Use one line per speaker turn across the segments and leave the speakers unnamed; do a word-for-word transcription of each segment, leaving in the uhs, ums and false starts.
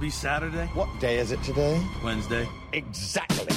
be Saturday?
What day is it today?
Wednesday.
Exactly.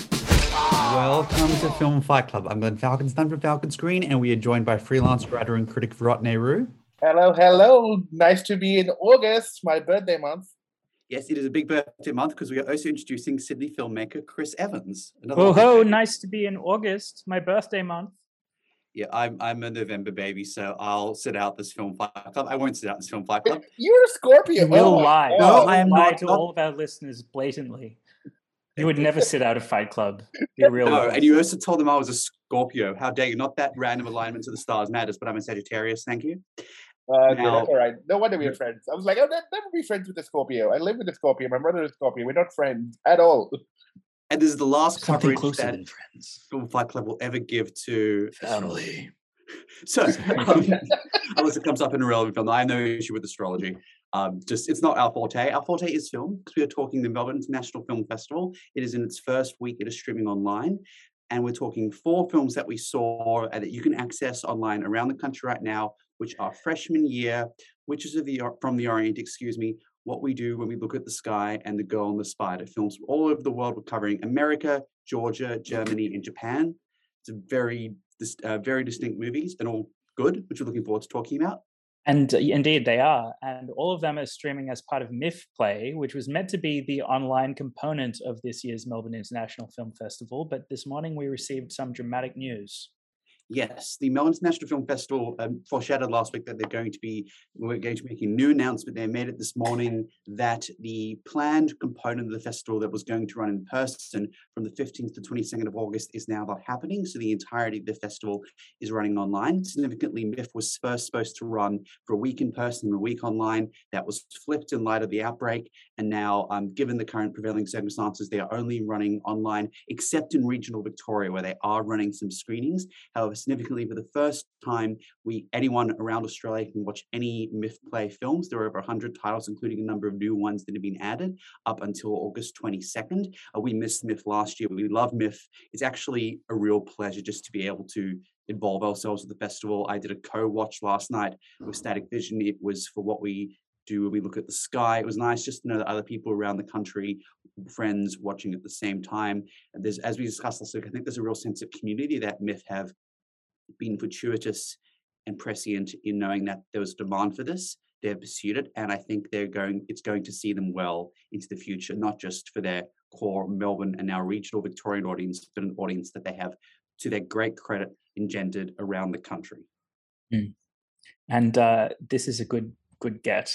Welcome to Film Fight Club. I'm Glenn Falkenstein from Falcon Screen, and we are joined by freelance writer and critic Virat Nehru.
Hello, hello. Nice to be in August, my birthday month.
Yes, it is a big birthday month because we are also introducing Sydney filmmaker Chris Evans.
Oh, ho, nice to be in August, my birthday month.
Yeah, I'm I'm a November baby, so I'll sit out this Film Fight Club. I won't sit out this Film Fight Club.
You're a Scorpio.
You will
oh
lie.
No,
You
I am
lie
not-
to
not-
all of our listeners blatantly. You would never sit out a Fight Club. Be real.
No,
with
and
us.
you also told them I was a Scorpio. How dare you? Not that random alignment to the stars matters, but I'm a Sagittarius. Thank you.
Uh, okay,
Now-
that's all right. No wonder we are friends. I was like, oh, never, never be friends with a Scorpio. I live with a Scorpio. My brother is a Scorpio. We're not friends at all.
And this is the last
Something
coverage
closer
that
than friends.
Film Fight Club will ever give to
Family.
So, um, unless it comes up in a relevant film, I have no issue with astrology. Um, just it's not our forte. Our forte is film because we are talking the Melbourne International Film Festival. It is in its first week. It is streaming online, and we're talking four films that we saw and that you can access online around the country right now, which are Freshman Year, Witches of the from the Orient, excuse me, What We Do When We Look at the Sky, and The Girl and the Spider. Films from all over the world. We're covering America, Georgia, Germany, and Japan. It's a very This, uh, very distinct movies and all good, which we're looking forward to talking about.
And uh, indeed, they are. And all of them are streaming as part of MIFF Play, which was meant to be the online component of this year's Melbourne International Film Festival. But this morning we received some dramatic news.
Yes, the Melbourne International Film Festival um, foreshadowed last week that they're going to be, we're going to be making a new announcement. They made it this morning that the planned component of the festival that was going to run in person from the fifteenth to twenty-second of August is now not happening. So the entirety of the festival is running online. Significantly, MIFF was first supposed to run for a week in person and a week online. That was flipped in light of the outbreak. And now, um, given the current prevailing circumstances, they are only running online, except in regional Victoria, where they are running some screenings. However, significantly, for the first time, we anyone around Australia can watch any MIFF Play films. There are over one hundred titles, including a number of new ones that have been added up until August twenty-second. Uh, we missed MIFF last year. We love MIFF. It's actually a real pleasure just to be able to involve ourselves with the festival. I did a co-watch last night with Static Vision. It was for What We Do When We Look at the Sky. It was nice just to know that other people around the country, friends watching at the same time. And there's, as we discussed last week, I think there's a real sense of community that MIFF have been fortuitous and prescient in knowing that there was demand for this. They've pursued it, and I think they're going. It's going to see them well into the future, not just for their core Melbourne and now regional Victorian audience, but an audience that they have, to their great credit, engendered around the country.
Mm. And uh, this is a good good get.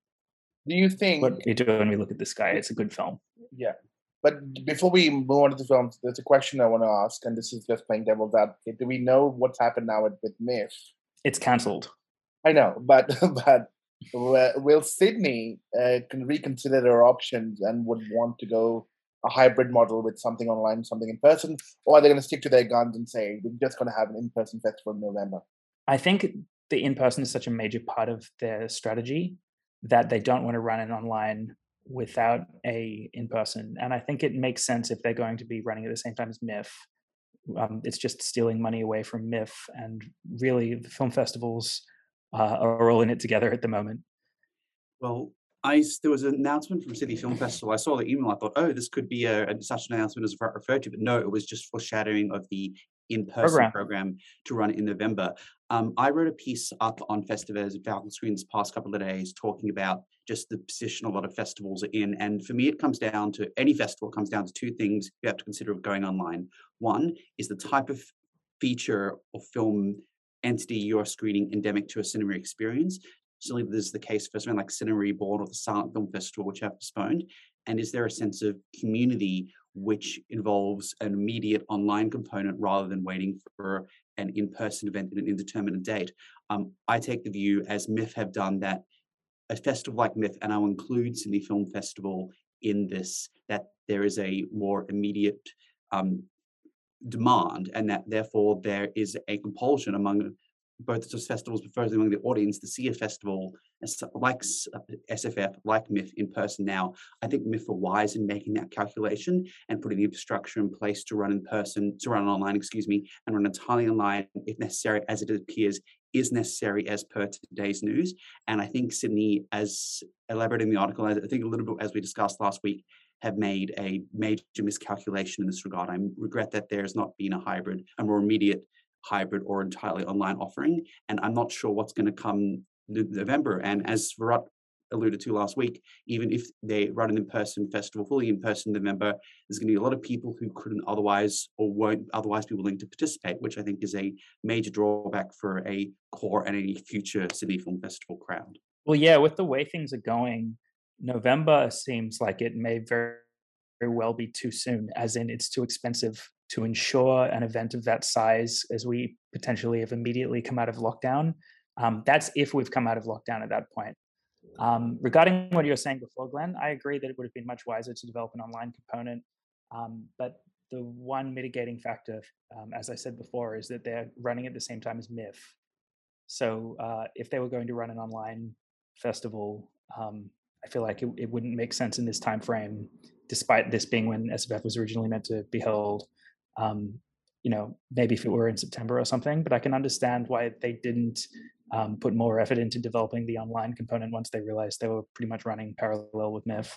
Do you think...
What we do when we look at the sky, it's a good film.
Yeah. But before we move on to the films, there's a question I want to ask, and this is just playing devil's advocate. Do we know what's happened now with, with MIFF?
It's cancelled.
I know, but but will Sydney uh, can reconsider their options and would want to go a hybrid model with something online, something in person, or are they going to stick to their guns and say we're just going to have an in-person festival in November?
I think the in-person is such a major part of their strategy that they don't want to run it online without a in-person. And I think it makes sense if they're going to be running at the same time as MIFF. Um, it's just stealing money away from MIFF, and really the film festivals uh, are all in it together at the moment.
Well, I there was an announcement from Sydney Film Festival. I saw the email. I thought, oh, this could be a, a such an announcement as referred to, but no, it was just foreshadowing of the in-person program,
program
to run in November. Um, I wrote a piece up on Festivals at Falcon Screen this past couple of days talking about just the position a lot of festivals are in. And for me, it comes down to, any festival comes down to two things you have to consider of going online. One is the type of feature or film entity you're screening endemic to a cinema experience. Certainly this is the case for something like Cinema Reborn or the Silent Film Festival, which have postponed. And is there a sense of community which involves an immediate online component rather than waiting for an in-person event at an indeterminate date? Um, I take the view, as MIFF have done, that a festival like MIFF, and I'll include Sydney Film Festival in this, that there is a more immediate um, demand, and that therefore there is a compulsion among both those festivals, but firstly among the audience, to see a festival like S F F, like MIFF in person now. I think MIFF are wise in making that calculation and putting the infrastructure in place to run in person, to run online, excuse me, and run entirely online if necessary, as it appears is necessary as per today's news. And I think Sydney, as elaborated in the article, I think a little bit as we discussed last week, have made a major miscalculation in this regard. I regret that there has not been a hybrid, a more immediate hybrid or entirely online offering. And I'm not sure what's going to come November. And as Virat alluded to last week, even if they run an in-person festival, fully in-person November, there's going to be a lot of people who couldn't otherwise or won't otherwise be willing to participate, which I think is a major drawback for a core and any future Sydney Film Festival crowd.
Well, yeah, with the way things are going, November seems like it may very, very well be too soon, as in it's too expensive to ensure an event of that size as we potentially have immediately come out of lockdown. Um, that's if we've come out of lockdown at that point. Um, regarding what you were saying before, Glenn, I agree that it would have been much wiser to develop an online component. Um, but the one mitigating factor, um, as I said before, is that they're running at the same time as M I F. So uh, if they were going to run an online festival, um, I feel like it, it wouldn't make sense in this time frame, despite this being when S F F was originally meant to be held. Um, you know, maybe if it were in September or something, but I can understand why they didn't um, put more effort into developing the online component once they realized they were pretty much running parallel with M I F.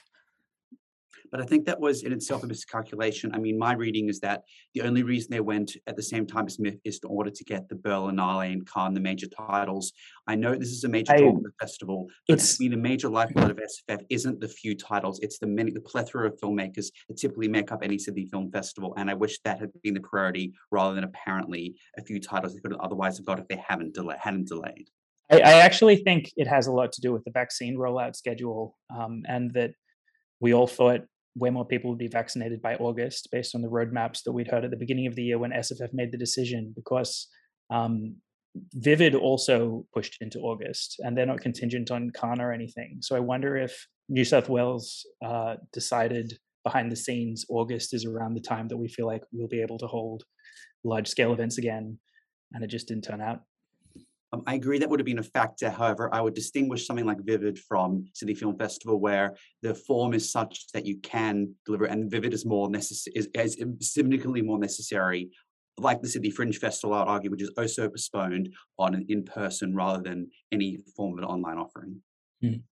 But I think that was in itself a miscalculation. I mean, my reading is that the only reason they went at the same time as M I F is in order to get the Berlinale and Cannes, the major titles. I know this is a major draw of the festival, but
It's
I mean, the major lifeblood of S F F isn't the few titles, it's the many, the plethora of filmmakers that typically make up any Sydney Film Festival. And I wish that had been the priority rather than apparently a few titles they could otherwise have got if they haven't, delay, hadn't delayed.
I, I actually think it has a lot to do with the vaccine rollout schedule, um, and that we all thought way more people would be vaccinated by August based on the roadmaps that we'd heard at the beginning of the year when S F F made the decision, because um, Vivid also pushed into August and they're not contingent on Cannes or anything. So I wonder if New South Wales uh, decided behind the scenes August is around the time that we feel like we'll be able to hold large scale events again, and it just didn't turn out.
Um, I agree that would have been a factor. However, I would distinguish something like Vivid from Sydney Film Festival, where the form is such that you can deliver, and Vivid is more necessary, is, is significantly more necessary, like the Sydney Fringe Festival, I'd argue, which is also postponed on an in-person rather than any form of an online offering.
Mm.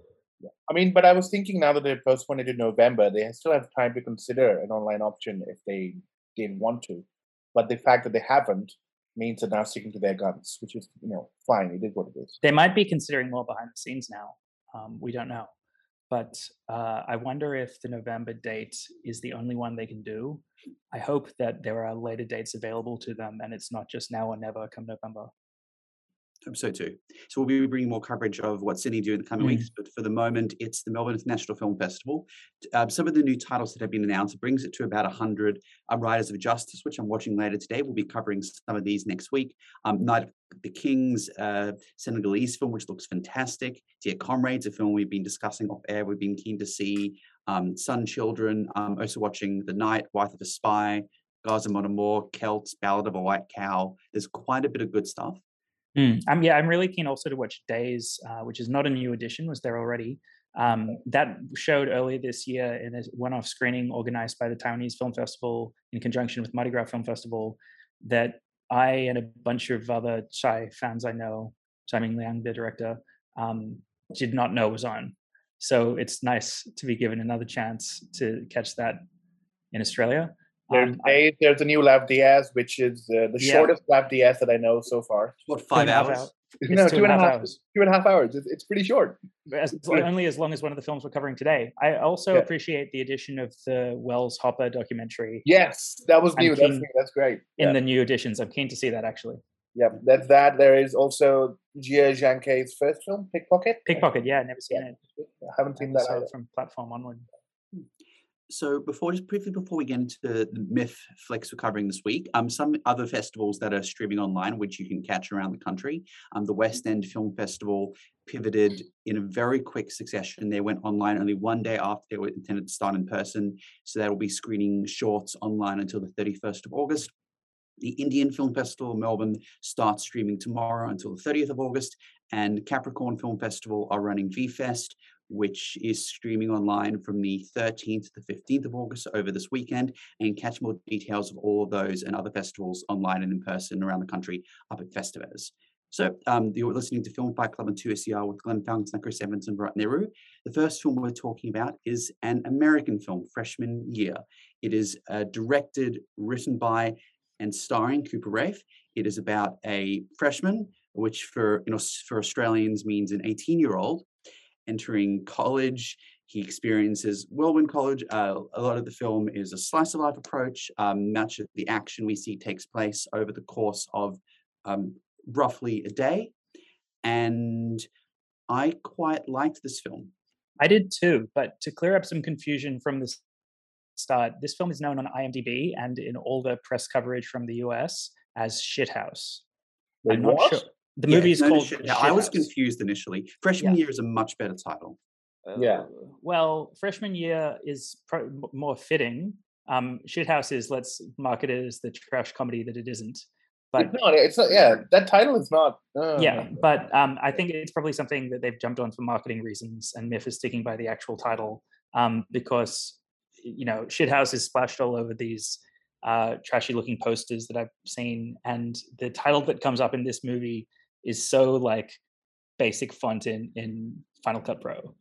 I mean, but I was thinking now that they postponed it to November, they still have time to consider an online option if they didn't want to. But the fact that they haven't means they're now sticking to their guns, which is, you know, fine. It is what it is.
They might be considering more behind the scenes now. Um, we don't know. But uh, I wonder if the November date is the only one they can do. I hope that there are later dates available to them and it's not just now or never come November.
I hope so too. So we'll be bringing more coverage of what Sydney do in the coming mm. weeks, but for the moment, it's the Melbourne International Film Festival. Um, some of the new titles that have been announced brings it to about one hundred um, Riders of Justice, which I'm watching later today. We'll be covering some of these next week. Um, Night of the Kings, uh, Senegalese film, which looks fantastic. Dear Comrades, a film we've been discussing off air, we've been keen to see. Um, Sun Children, um, also watching The Night, Wife of a Spy, Gaza Mon Amour, Celts, Ballad of a White Cow. There's quite a bit of good stuff.
Mm. Um, yeah, I'm really keen also to watch Days, uh, which is not a new edition, was there already. Um, that showed earlier this year in a one-off screening organized by the Taiwanese Film Festival in conjunction with Mardi Gras Film Festival that I and a bunch of other Chai fans I know, Chai Ming Liang, the director, um, did not know was on. So it's nice to be given another chance to catch that in Australia.
There's,
um,
I, there's a new Lav Diaz, which is uh, the yeah. shortest Lav Diaz that I know so far.
What, five hours?
hours?
No, two, two and a half hours. Two and a half hours. It's, it's pretty short.
As, only as long as one of the films we're covering today. I also yeah. appreciate the addition of the Wells Hopper documentary.
Yes, that was new. That's, that's great.
In
yeah.
the new editions. I'm keen to see that, actually.
Yeah, that's that. There is also Jia Zhangke's first film, Pickpocket.
Pickpocket, yeah, never seen
yeah.
it.
I haven't seen that either.
From Platform onward.
So before, just briefly before we get into the M I F flicks we're covering this week, um, some other festivals that are streaming online, which you can catch around the country. Um, the West End Film Festival pivoted in a very quick succession. They went online only one day after they were intended to start in person. So they will be screening shorts online until the thirty-first of August. The Indian Film Festival in Melbourne starts streaming tomorrow until the thirtieth of August. And Capricorn Film Festival are running V-Fest, which is streaming online from the thirteenth to the fifteenth of August over this weekend, and catch more details of all of those and other festivals online and in person around the country up at Festivals. So um, you're listening to Film Fight Club on two S E R with Glenn Falcons and Chris Evans and Bright Nehru. The first film we're talking about is an American film, Freshman Year. It is uh, directed, written by, and starring Cooper Raiff. It is about a freshman, which for you know for Australians means an eighteen-year-old entering college. He experiences whirlwind college. Uh, a lot of the film is a slice of life approach. Um, much of the action we see takes place over the course of um, roughly a day. And I quite liked this film.
I did too, but to clear up some confusion from the start, this film is known on IMDb and in all the press coverage from the U S as Shithouse.
Wait,
I'm not
what?
sure. The
Yeah,
movie
it's
is
known
called
as Shit House. I was
Shithouse.
confused initially. Freshman
Yeah.
Year is a much better title.
Yeah.
Uh, well, Freshman Year is pro- more fitting. Um, Shithouse is, let's market it as the trash comedy that it isn't. But
It's not. It's not. Yeah, that title is not. Uh,
yeah, but um, I think it's probably something that they've jumped on for marketing reasons, and Miff is sticking by the actual title um, because, you know, Shithouse is splashed all over these uh, trashy-looking posters that I've seen, and the title that comes up in this movie is so like basic font in in Final Cut Pro.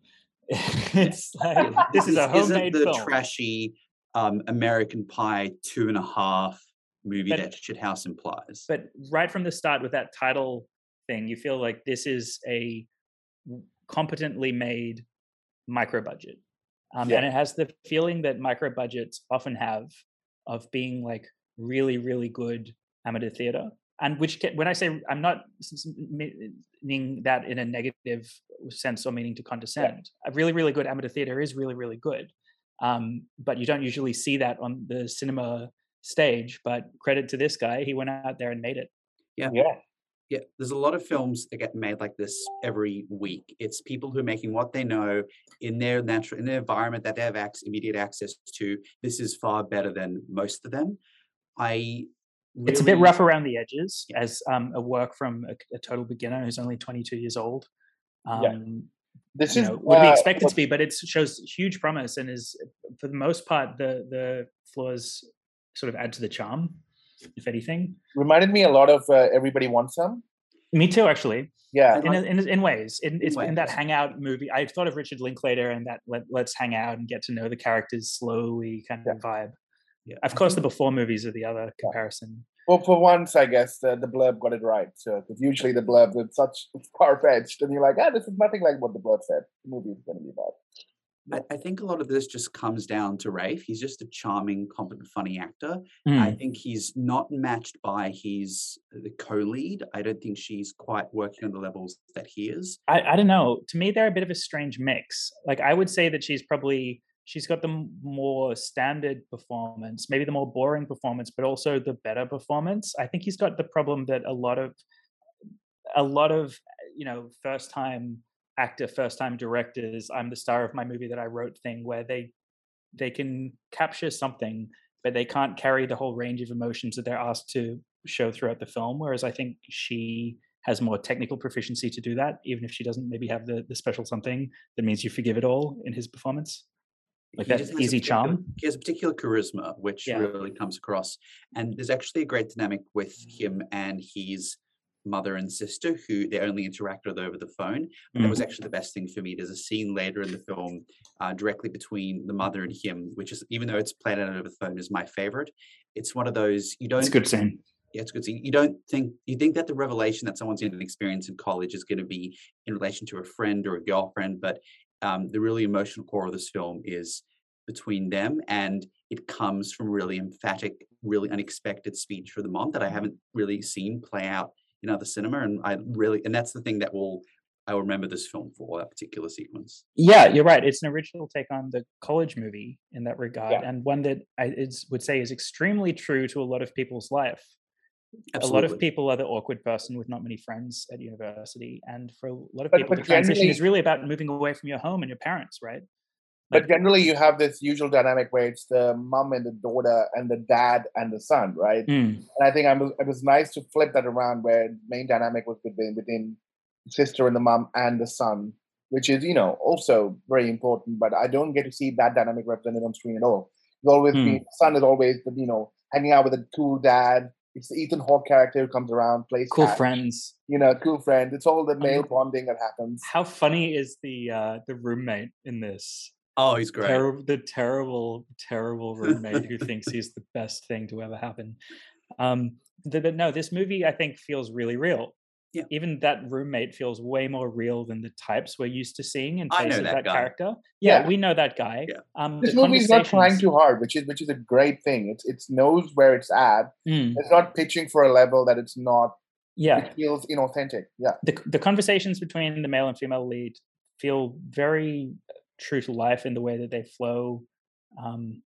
It's like this is a homemade
isn't the
film.
trashy um, American Pie two and a half movie
But-
that Shithouse implies.
But right from the start with that title thing, you feel like this is a competently made micro budget. Um,
Yeah.
And it has the feeling that micro budgets often have of being like really, really good amateur theater. And which, ca- when I say, I'm not s- s- meaning that in a negative sense or meaning to condescend. A really, really good amateur theater is really, really good. Um, but you don't usually see that on the cinema stage. But credit to this guy, he went out there and made it.
Yeah.
Yeah, there's a lot of films that get made like this every week. It's people who are making what they know in their natural, in their environment that they have ac- immediate access to. This is far better than most of them. I really,
It's a bit rough around the edges
Yeah.
as um, a work from a, a total beginner who's only twenty-two years old. Um,
Yeah. This
you
is
know, would be
uh,
expected
what-
to be, but it shows huge promise and is, for the most part, the the flaws sort of add to the charm, if anything.
reminded me a lot of uh, Everybody Wants Some.
Me too, actually.
Yeah,
I
In,
like-
in in ways, in, it's in that
ways.
hangout movie. I thought of Richard Linklater and that let, let's hang out and get to know the characters slowly kind of vibe.
Yeah,
Of
I
course,
think-
the before movies are the other comparison.
well, for once, I guess the, the blurb got it right. So, because usually the blurb is such far fetched, and you're like, ah, this is nothing like what the blurb said. The movie is going to be about.
I, I think a lot of this just comes down to Rafe. He's just a charming, competent, funny actor.
Mm.
I think he's not matched by his the co-lead. I don't think she's quite working on the levels that he is.
I, I don't know. To me, they're a bit of a strange mix. Like I would say that she's probably she's got the m- more standard performance, maybe the more boring performance, but also the better performance. I think he's got the problem that a lot of a lot of you know first time actor, first time directors, I'm the star of my movie that I wrote thing, where they they can capture something, but they can't carry the whole range of emotions that they're asked to show throughout the film. Whereas I think she has more technical proficiency to do that, even if she doesn't maybe have the, the special something that means you forgive it all in his performance. Like
He
that
just has a
easy
particular-
charm.
He has a particular charisma, which
Yeah.
really comes across. And there's actually a great dynamic with him and his mother and sister, who they only interacted with over the phone. And that was actually the best thing for me. There's a scene later in the film uh, directly between the mother and him, which is, even though it's played out over the phone, is my favorite. It's one of those, you don't
It's a good scene.
Yeah, it's a good scene. You don't think you think that the revelation that someone's going to experience in college is going to be in relation to a friend or a girlfriend, but um, the really emotional core of this film is between them, and it comes from really emphatic, really unexpected speech for the mom that I haven't really seen play out in other cinema, and I really, and that's the thing that will I will remember this film for, that particular sequence.
Yeah, you're right. It's an original take on the college movie in that regard,
Yeah.
and one that I is, would say is extremely true to a lot of people's life.
Absolutely.
A lot of people are the awkward person with not many friends at university, and for a lot of
But-
people,
but
the transition
generally-
is really about moving away from your home and your parents, right?
But
Like-
generally, you have this usual dynamic where it's the mom and the daughter, and the dad and the son, right?
Mm.
And I think I was, it was nice to flip that around, where the main dynamic was between between the sister and the mom and the son, which is, you know, also very important. But I don't get to see that dynamic represented on screen at all. It's always
Hmm.
been, the son is always, you know, hanging out with a cool dad, It's the Ethan Hawke character who comes around, plays
Cool
Hatch,
friends.
you know, cool friend. It's all the male
Um,
bonding that happens.
How funny is the uh, the roommate in this?
Oh, he's great.
Terrible, the terrible, terrible roommate who thinks he's the best thing to ever happen. Um, the, but no, this movie I think feels really real.
Yeah.
Even that roommate feels way more real than the types we're used to seeing in
I
place
know
of
that
that
guy.
character. Yeah,
Yeah.
we know that guy.
Yeah.
Um,
This
the
movie is not trying
conversations-
too hard, which is which is a great thing. It's it's knows where it's at.
Mm,
It's not pitching for a level that it's not.
yeah,
It feels inauthentic. Yeah.
the the conversations between the male and female lead feel very true to life in the way that they flow. Um,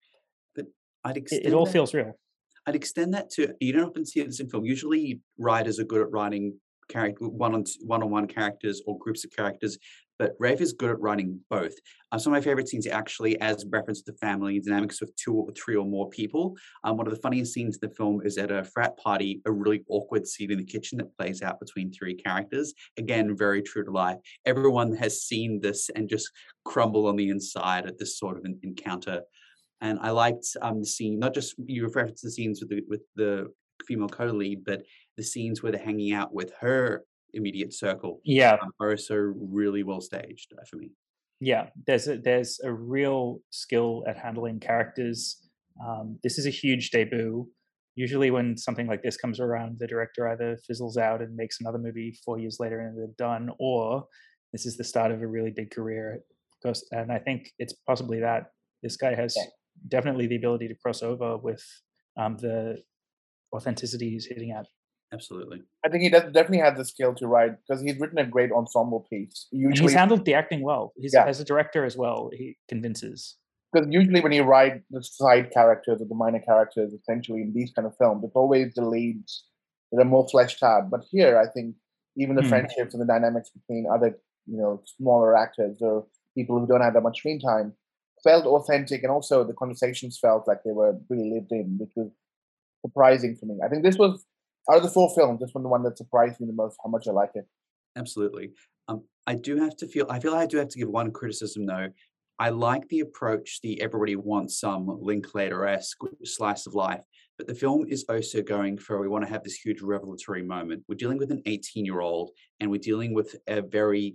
I'd
it,
extend
it all
that-
feels real.
I'd extend that to, you don't often see this in film. Usually writers are good at writing character one on one on one characters or groups of characters, but Rafe is good at writing both. Uh, some of my favorite scenes are actually as reference to family dynamics with two or three or more people. Um, one of the funniest scenes in the film is at a frat party, a really awkward scene in the kitchen that plays out between three characters. Again, very true to life. Everyone has seen this and just crumble on the inside at this sort of an encounter. And I liked um, the scene, not just you referenced the scenes with the with the female co-lead, but the scenes where they're hanging out with her immediate circle
Yeah,
um, are also really well staged uh, for me.
yeah. There's a, there's a real skill at handling characters. Um, this is a huge debut. Usually, when something like this comes around, the director either fizzles out and makes another movie four years later and they're done, or this is the start of a really big career. Because, and I think it's possibly that this guy has
Yeah.
definitely the ability to cross over with um, the authenticity he's hitting at.
Absolutely.
I think he does, definitely has the skill to write because he's written a great ensemble piece.
And
Usually,
he's handled the acting well. He's
Yeah.
as a director as well. He convinces.
because usually when you write the side characters or the minor characters, essentially in these kind of films, it's always the leads that are more fleshed out. But here, I think even the
Hmm.
friendships and the dynamics between other, you know, smaller actors or people who don't have that much screen time felt authentic, and also the conversations felt like they were really lived in, which was surprising for me. I think this was out of the four films, this one the one that surprised me the most. How much I like it.
Absolutely. Um, I do have to feel, I feel I do have to give one criticism though. I like the approach, the everybody wants some Linklater-esque slice of life, but the film is also going for, we want to have this huge revelatory moment. We're dealing with an eighteen-year-old and we're dealing with a very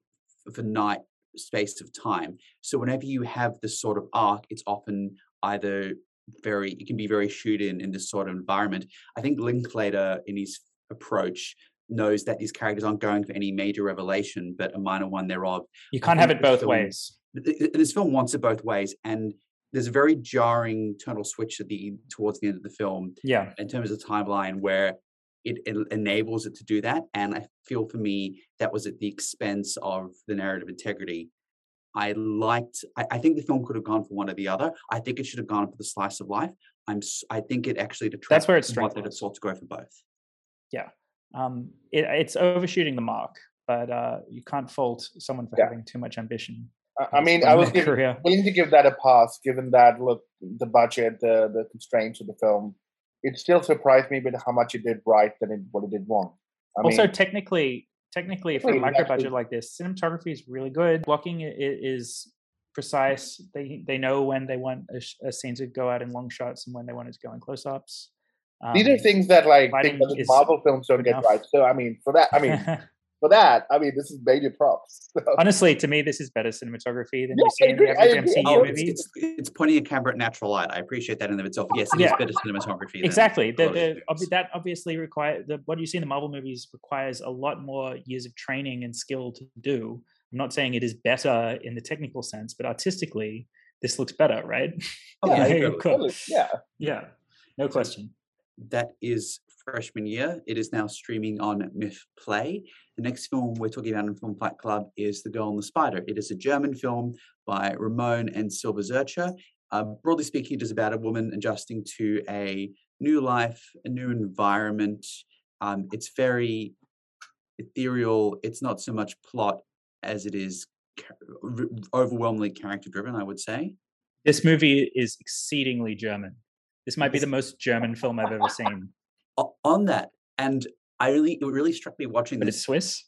finite space of time. So whenever you have this sort of arc, it's often either very, it can be very shoot in in this sort of environment. I think Linklater in his approach knows that these characters aren't going for any major revelation, but a minor one thereof.
You
I
can't have
think
it
the
both
film-
ways.
th- th- This film wants it both ways, and there's a very jarring tonal switch at the towards the end of the film
Yeah.
in terms of the timeline where it, it enables it to do that. And I feel for me that was at the expense of the narrative integrity. I liked. I, I think the film could have gone for one or the other. I think it should have gone for the slice of life. I'm. s- I think it actually detracts
That's where its
from
strength
what that it
was.
sought to go for both.
Um, it, it's overshooting the mark, but uh, you can't fault someone for
Yeah.
having too much ambition.
I,
at
I
this
mean,
point
I
in
was
their
giv-
career.
willing to give that a pass, given that look, the budget, the the constraints of the film. It still surprised me with how much it did right than it, what it did wrong. I
Also,
mean,
technically, technically, for a
Wait,
micro
actually-
budget like this, cinematography is really good. Blocking i- i- is precise. They they know when they want a, sh- a scene to go out in long shots and when they want it to go in close ups. Um,
these are things that like
lighting
things that the
is
Marvel films don't
good
get
enough.
right. So I mean, for that, I mean, for that, I mean, this is major props. So,
honestly, to me, this is better cinematography than
Yeah,
you see
I
in the
agree, I
average
agree.
M C U
Oh,
Oh,
it's,
movie.
it's, it's pointing a camera at natural light. I appreciate that in and of itself. Yes, it is
Yeah.
better cinematography. Than
Exactly.
a
The,
lot of
the,
things.
obvi- that obviously require the what you see in the Marvel movies requires a lot more years of training and skill to do. I'm not saying it is better in the technical sense, but artistically, this looks better, right?
Oh, yeah,
Yeah,
totally.
Cool.
totally, yeah.
Yeah, no question.
That is freshman year. It is now streaming on Myth Play. The next film we're talking about in Film Fight Club is The Girl and the Spider. It is a German film by Ramon and Silva Zurcher. Uh, broadly speaking, it is about a woman adjusting to a new life, a new environment. Um, it's very ethereal. It's not so much plot as it is ca- r- overwhelmingly character driven, I would say.
This movie is exceedingly German. This might be the most German film I've ever seen,
O- on that, and I really, it really struck me watching
but
this.
it's Swiss.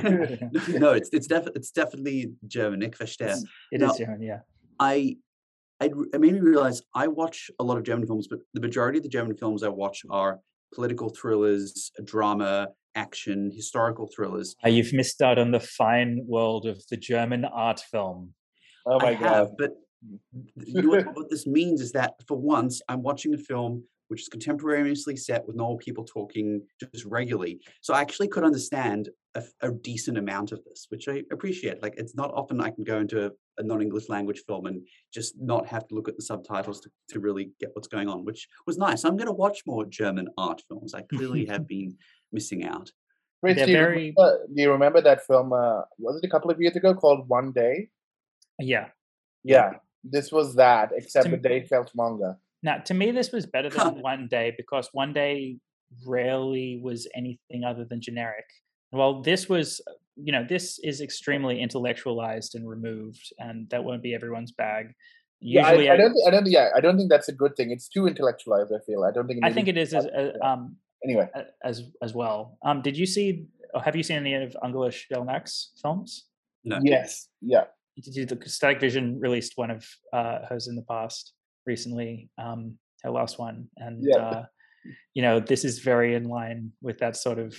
No, it's it's definitely it's definitely German. Ich verstehe.
It
Now,
is German, yeah.
I I, it made me realize I watch a lot of German films, but the majority of the German films I watch are political thrillers, drama, action, historical thrillers.
Uh, you've missed out on the fine world of the German art film.
Oh
I
my
have,
god!
but you know what, what this means is that for once I'm watching a film which is contemporaneously set with normal people talking just regularly. So I actually could understand a, a decent amount of this, which I appreciate. Like it's not often I can go into a, a non-English language film and just not have to look at the subtitles to, to really get what's going on, which was nice. I'm going to watch more German art films. I clearly have been missing out.
Chris,
They're
do, you
very-
remember, do you remember that film? Uh, was it a couple of years ago called One Day?
Yeah.
Yeah, this was that, except
To-
the day felt longer.
Now, to me, this was better
Huh.
than One Day because One Day rarely was anything other than generic. Well, this was, you know, this is extremely intellectualized and removed, and that won't be everyone's bag.
Yeah, I,
Usually,
I don't. Think, I don't. Yeah, I don't think that's a good thing. It's too intellectualized. I feel. I don't think. It
I
needs
think
to
it
be
is as,
that.
as,
Yeah.
um,
Anyway,
as as well. Um, did you see? Or have you seen any of Angela Stelnack's films?
No.
yes, yeah.
Did you, the Static Vision released one of uh, hers in the past recently, um, her last one, and
Yeah.
uh, you know this is very in line with that sort of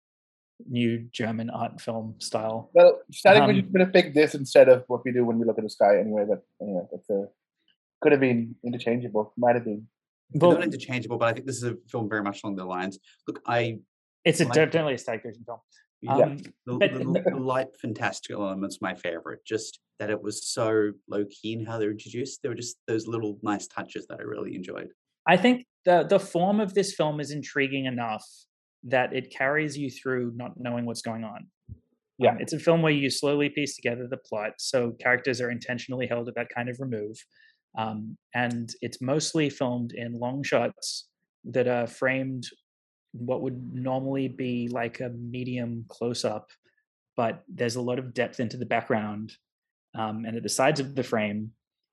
new German art film style.
Well, Static
Um,
Vision could have picked this instead of what we do when we look at the sky. Anyway, but anyway, that's a could have been interchangeable. Might have been.
They're
Well,
not interchangeable, but I think this is a film very much along the lines. Look, I
it's a
like-
definitely a Static Vision film.
yeah,
Um,
the,
but-
the, the light fantastical element's my favorite. Just that it was so low key in how they were introduced. There were just those little nice touches that I really enjoyed.
I think the the form of this film is intriguing enough that it carries you through not knowing what's going on.
Yeah.
Um, it's a film where you slowly piece together the plot, so characters are intentionally held at that kind of remove, um, and it's mostly filmed in long shots that are framed what would normally be like a medium close up, but there's a lot of depth into the background um, and at the sides of the frame.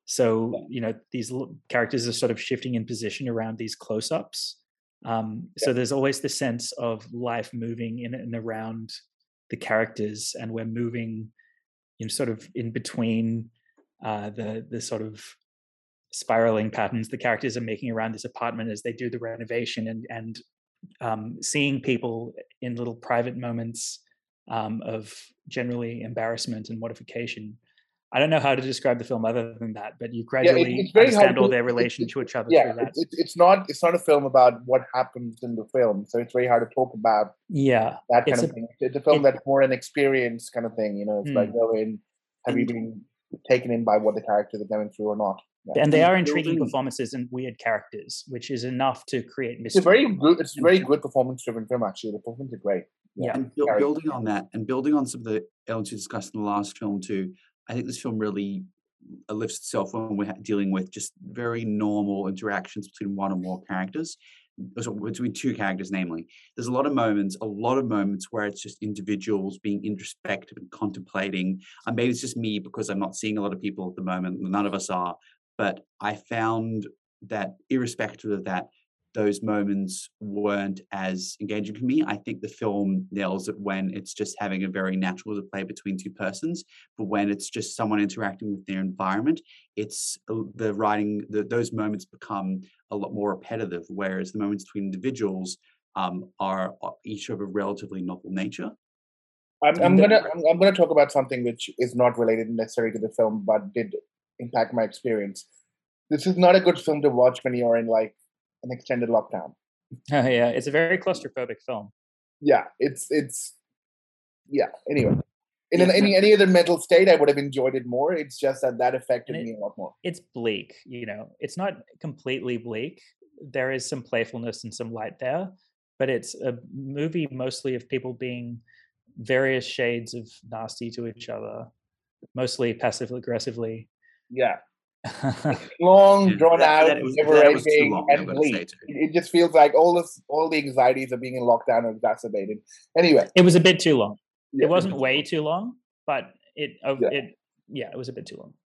So, you know, these l- characters are sort of shifting in position around these close ups. Um, so there's always the sense of life moving in and around the characters, and we're moving, you know, sort of in between uh, the the sort of spiraling patterns the characters are making around this apartment as they do the renovation, and and um, seeing people in little private moments um, of generally embarrassment and mortification. I don't know how to describe the film other than that, but you gradually
it's very hard
understand all
to-
their
it-
relation
it-
to each other
Yeah,
through that.
it's it's not it's not a film about what happens in the film, so it's very hard to talk about
Yeah,
that kind
It's
of
a-
thing. It's a film
it-
that's more an experience kind of thing. You know, it's
Hmm.
like go in, have you been taken in by what the characters are going through or not? Yeah.
and they
and
are intriguing
building-
performances and weird characters, which is enough to create
It's a
mystery.
very good. It's a very good performance-driven film. Actually, the performances are great.
Yeah.
And buil-
Carry-
building on that, and building on some of the elements we discussed in the last film too, I think this film really uh, lifts itself when we're ha- dealing with just very normal interactions between one or more characters, uh, so between two characters, namely. There's a lot of moments, a lot of moments where it's just individuals being introspective and contemplating. And maybe it's just me because I'm not seeing a lot of people at the moment. None of us are, but I found that irrespective of that, those moments weren't as engaging for me. I think the film nails it when it's just having a very natural play between two persons, but when it's just someone interacting with their environment, it's uh, the writing, the, those moments become a lot more repetitive, whereas the moments between individuals um, are, are each of a relatively novel nature.
I'm, I'm
And then-
gonna I'm, I'm gonna talk about something which is not related necessarily to the film, but did impact my experience. This is not a good film to watch when you're in like an extended lockdown.
yeah, it's a very claustrophobic film.
Yeah, it's it's yeah. Anyway, in
Yeah,
an, any
no-
any other mental state, I would have enjoyed it more. It's just that that affected
And it-
me a lot more.
It's bleak, you know. It's not completely bleak. There is some playfulness and some light there, but it's a movie mostly of people being various shades of nasty to each other, mostly passive aggressively.
Yeah, long,
Yeah,
drawn
that-
out,
that was- that was too
liberating,
long, I've
and
gotta say,
bleak.
too.
It, it just feels like all this, all the anxieties of being in lockdown are exacerbated. Anyway,
It was a bit too long.
yeah,
It wasn't way too long, but it uh,
Yeah.
it yeah, it was a bit too long.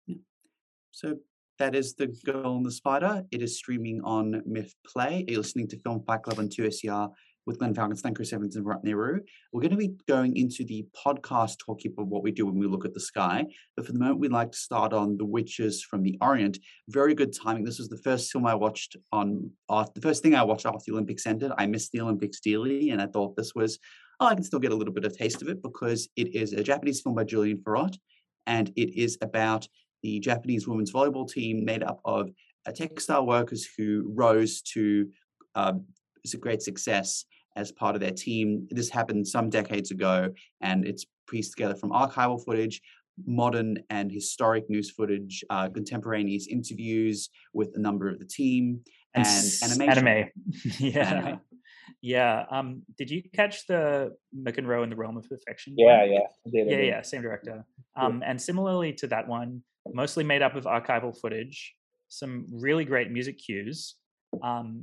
So that is The Girl and the Spider. It is streaming on Myth Play. You're listening to Film Fight Club on two S E R. with Glenn Falkenstein, Chris Evans, and Virat Nehru. We're going to be going into the podcast talking about what we do when we look at the sky. But for the moment, we'd like to start on The Witches from the Orient. Very good timing. This was the first film I watched on, uh, the first thing I watched after the Olympics ended. I missed the Olympics dearly, and I thought this was, oh, I can still get a little bit of taste of it because it is a Japanese film by Julian Farot, and it is about the Japanese women's volleyball team made up of uh, textile workers who rose to um, great success as part of their team. This happened some decades ago, and it's pieced together from archival footage, modern and historic news footage, uh, contemporaneous interviews with a number of the team, and, and animation.
Anime. yeah.
Anime.
Yeah. Um, did you catch the McEnroe in the Realm of Perfection?
Yeah,
one?
yeah. I did, I
Yeah,
did.
yeah, same director. Um, and similarly to that one, mostly made up of archival footage, some really great music cues, um,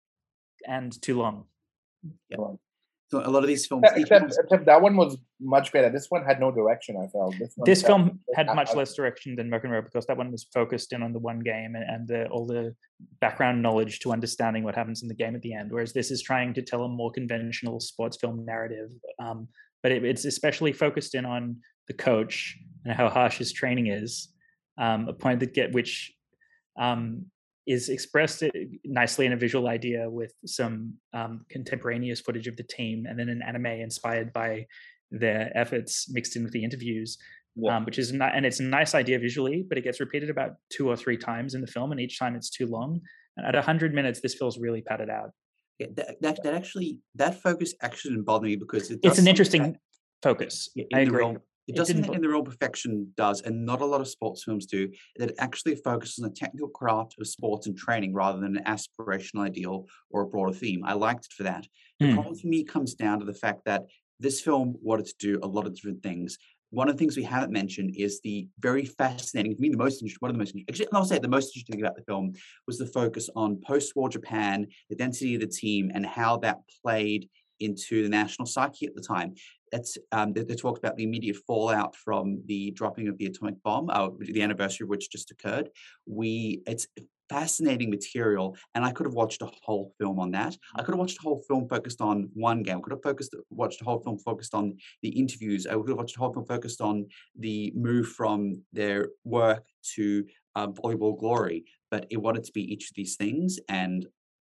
and too long.
Yeah.
Right.
So a lot of these films, each
Except,
one's-
except that one was much better. This one had no direction, I felt. This, one
This
felt-
film had
I-
much
I-
less direction than McEnroe because that one was focused in on the one game and, and the, all the background knowledge to understanding what happens in the game at the end. Whereas this is trying to tell a more conventional sports film narrative. Um, but it, it's especially focused in on the coach and how harsh his training is. Um, a point that get which um, is expressed nicely in a visual idea with some um, contemporaneous footage of the team, and then an anime inspired by their efforts mixed in with the interviews,
Yeah.
um, which is not, and it's a nice idea visually, but it gets repeated about two or three times in the film, and each time it's too long. And at one hundred minutes, this feels really padded out.
yeah, that, that, that actually, that focus actually didn't bother me because it does
It's an
something
interesting
that-
focus.
in
I
the
agree.
realm- It
It
does something
didn't-
in the real perfection does, and not a lot of sports films do, that it actually focuses on the technical craft of sports and training rather than an aspirational ideal or a broader theme. I liked it for that. The
Hmm.
problem for me comes down to the fact that this film wanted to do a lot of different things. One of the things we haven't mentioned is the very fascinating, for me, the most interesting, one of the most, actually, I'll say the most interesting thing about the film was the focus on post-war Japan, the density of the team, and how that played into the national psyche at the time. That's um, they, they talked about the immediate fallout from the dropping of the atomic bomb, uh, the anniversary of which just occurred. We, it's fascinating material, and I could have watched a whole film on that. I could have watched a whole film focused on one game. I could have focused, watched a whole film focused on the interviews. I could have watched a whole film focused on the move from their work to um, volleyball glory. But it wanted to be each of these things, and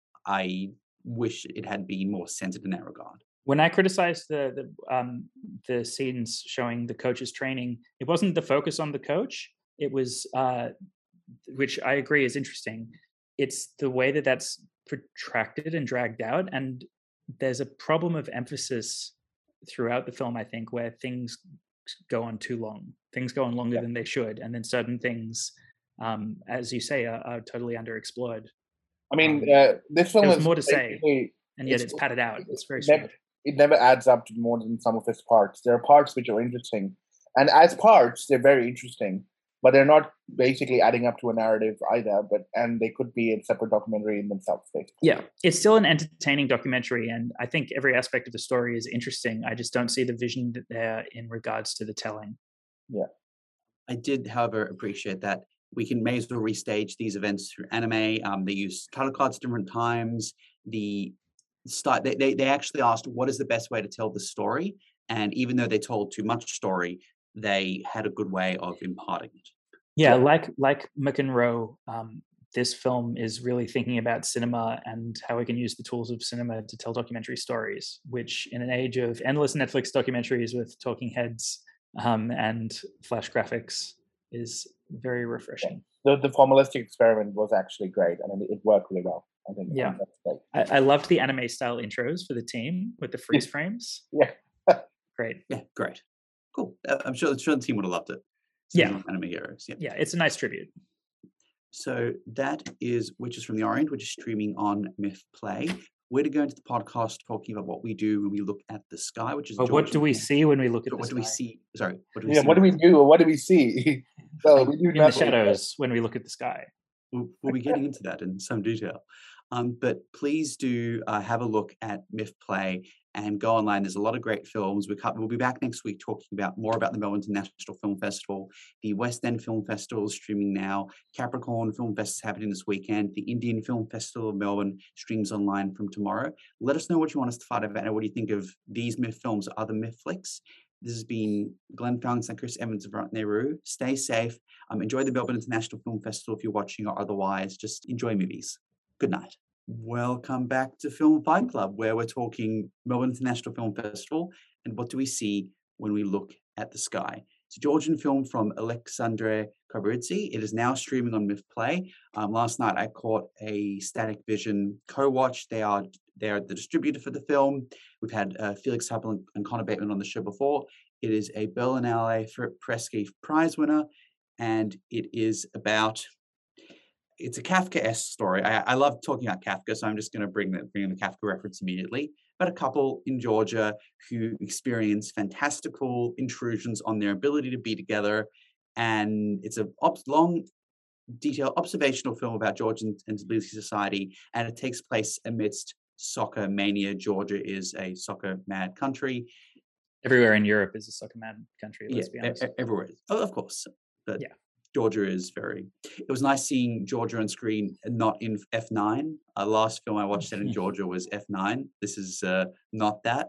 I wish it had been more centered in that regard.
When I criticized the the, um, the scenes showing the coach's training, it wasn't the focus on the coach. It was, uh, which I agree is interesting. It's the way that that's protracted and dragged out, and there's a problem of emphasis throughout the film, I think, where things go on too long. Things go on longer
Yeah.
than they should, and then certain things, um, as you say, are, are totally underexplored.
I mean,
Um,
uh, this film
there was
is
more to say.
basically-
And yet
It's-
it's padded out. It's very
it never,
strange.
it never adds up to more than some of its parts. There are parts which are interesting, and as parts, they're very interesting, but they're not basically adding up to a narrative either. But and they could be a separate documentary in themselves. Basically.
Yeah, it's still an entertaining documentary, and I think every aspect of the story is interesting. I just don't see the vision there in regards to the telling.
I did, however, appreciate that we can may as well restage these events through anime. Um, they use title cards at different times. The start they, they they actually asked what is the best way to tell the story, and even though they told too much story, they had a good way of imparting it.
Yeah,
Yeah.
like like McEnroe, um, this film is really thinking about cinema and how we can use the tools of cinema to tell documentary stories. Which, in an age of endless Netflix documentaries with talking heads um, and flash graphics, is very refreshing.
The the formalistic experiment was actually great, and it, it worked really well. I think.
Yeah.
That's great.
I, I loved the anime style intros for the team with the freeze frames.
Yeah.
Great.
Yeah, great, cool. Uh, I'm sure, sure the team would have loved it.
Yeah.
Some anime heroes. Yeah.
Yeah, it's a nice tribute.
So that is Witches from the Orient, which is streaming on Myth Play. We're to go into the podcast talking about what we do when we look at the sky, which is
But what do we
Georgian-
see when we look at the
What do we
sky?
see? Sorry, what do we
Yeah.
see?
What do we do? Or what do we see? So we do
In the
nothing.
shadows when we look at the sky?
we'll, we'll be getting into that in some detail. Um, but please do uh, have a look at MIFF Play and go online. There's a lot of great films. We we'll be back next week talking about more about the Melbourne International Film Festival. The West End Film Festival is streaming now. Capricorn Film Fest is happening this weekend. The Indian Film Festival of Melbourne streams online from tomorrow. Let us know what you want us to fight about and what do you think of these MIFF films or other MIFF flicks. This has been Glenn Founks and Chris Evans of Right Nehru. Stay safe. Um, enjoy the Melbourne International Film Festival if you're watching, or otherwise, just enjoy movies. Good night. Welcome back to Film Fight Club, where we're talking Melbourne International Film Festival and what do we see when we look at the sky. It's a Georgian film from Alexandre Kobryadze. It is now streaming on MIFF Play. Um, last night I caught a Static Vision co-watch. They are they are the distributor for the film. We've had uh, Felix Huppel and Connor Bateman on the show before. It is a Berlinale Presky Prize winner, and it is about. It's a Kafka-esque story. I, I love talking about Kafka, so I'm just going to bring the, bring in the Kafka reference immediately. But a couple in Georgia who experience fantastical intrusions on their ability to be together. And it's a op- long, detailed observational film about Georgian and Tbilisi society, and it takes place amidst soccer mania. Georgia is a soccer-mad country.
Everywhere in Europe is a soccer-mad country, let's
yeah,
be honest.
Everywhere. Oh, of course. But
yeah.
Georgia is very, it was nice seeing Georgia on screen and not in F nine. Uh, last film I watched that in Georgia was F nine. This is uh, not that.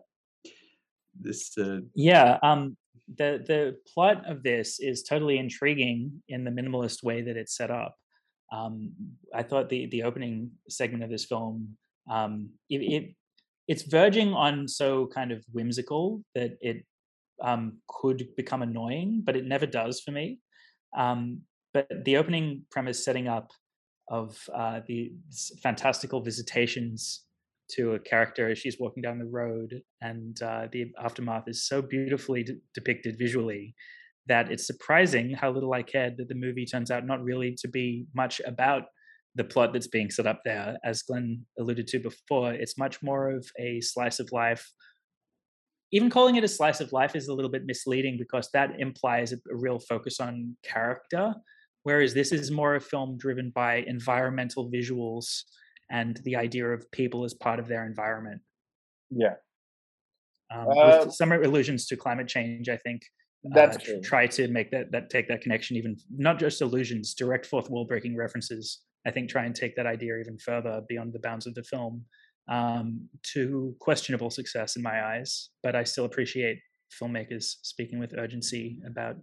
This. Uh...
Yeah, um, the, the plot of this is totally intriguing in the minimalist way that it's set up. Um, I thought the, the opening segment of this film, um, it, it it's verging on so kind of whimsical that it um, could become annoying, but it never does for me. Um, but the opening premise setting up of uh, the fantastical visitations to a character as she's walking down the road, and uh, the aftermath is so beautifully de- depicted visually that it's surprising how little I cared that the movie turns out not really to be much about the plot that's being set up there. As Glenn alluded to before, it's much more of a slice of life. Even calling it a slice of life is a little bit misleading because that implies a, a real focus on character, whereas this is more a film driven by environmental visuals and the idea of people as part of their environment.
Yeah.
Um,
uh,
with some allusions to climate change, I think.
That's
uh,
true.
Try to make that that take that connection even, not just allusions, direct fourth wall breaking references. I think try and take that idea even further beyond the bounds of the film. Um, to questionable success in my eyes, but I still appreciate filmmakers speaking with urgency about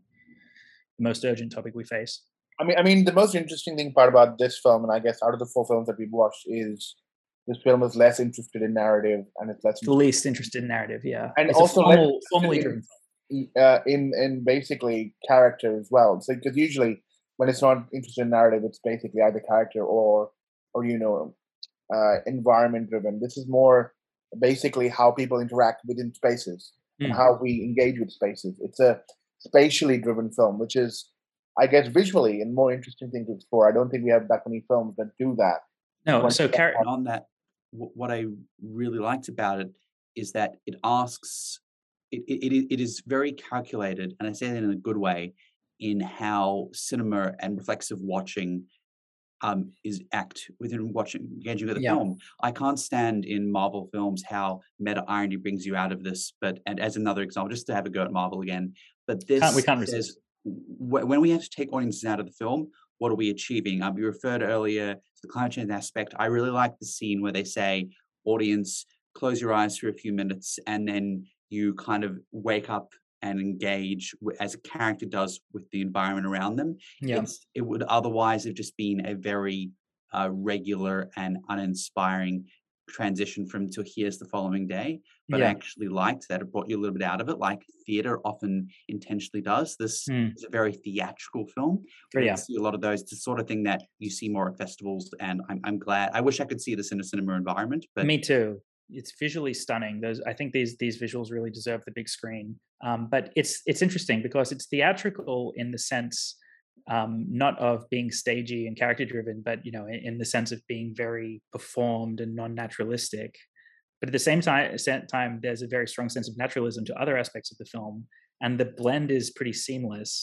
the most urgent topic we face.
I mean, I mean, the most interesting thing part about this film, and I guess out of the four films that we've watched, is this film is less interested in narrative, and it's less
the least interested in narrative. Yeah,
and
it's
also
a formal, formally
in,
driven film.
Uh, in in basically character as well. So because usually when it's not interested in narrative, it's basically either character or or you know. Uh, environment driven. This is more basically how people interact within spaces mm. and how we engage with spaces. It's a spatially driven film, which is, I guess, visually a more interesting thing to explore. I don't think we have that many films that do that.
No, so car-
on that, w- what I really liked about it is that it asks, it, it, it is very calculated, and I say that in a good way, in how cinema and reflexive watching Um, is act within watching, engaging with the
yeah. film.
I can't stand in Marvel films how meta irony brings you out of this. But and as another example, just to have a go at Marvel again, but this
can't, we can't
says
resist.
When we have to take audiences out of the film, what are we achieving? Um, you referred earlier to the climate change aspect. I really like the scene where they say, "Audience, close your eyes for a few minutes," and then you kind of wake up and engage as a character does with the environment around them.
Yeah.
It's, it would otherwise have just been a very uh, regular and uninspiring transition from to here's the following day. But yeah. I actually liked that. It brought you a little bit out of it, like theater often intentionally does. This mm. is a very theatrical film.
Oh, yeah.
You see a lot of those, the sort of thing that you see more at festivals. And I'm, I'm glad. I wish I could see this in a cinema environment. But
me too. It's visually stunning. Those, I think these these visuals really deserve the big screen. Um, but it's it's interesting because it's theatrical in the sense um, not of being stagey and character driven, but you know, in, in the sense of being very performed and non-naturalistic. But at the same time, time, there's a very strong sense of naturalism to other aspects of the film, and the blend is pretty seamless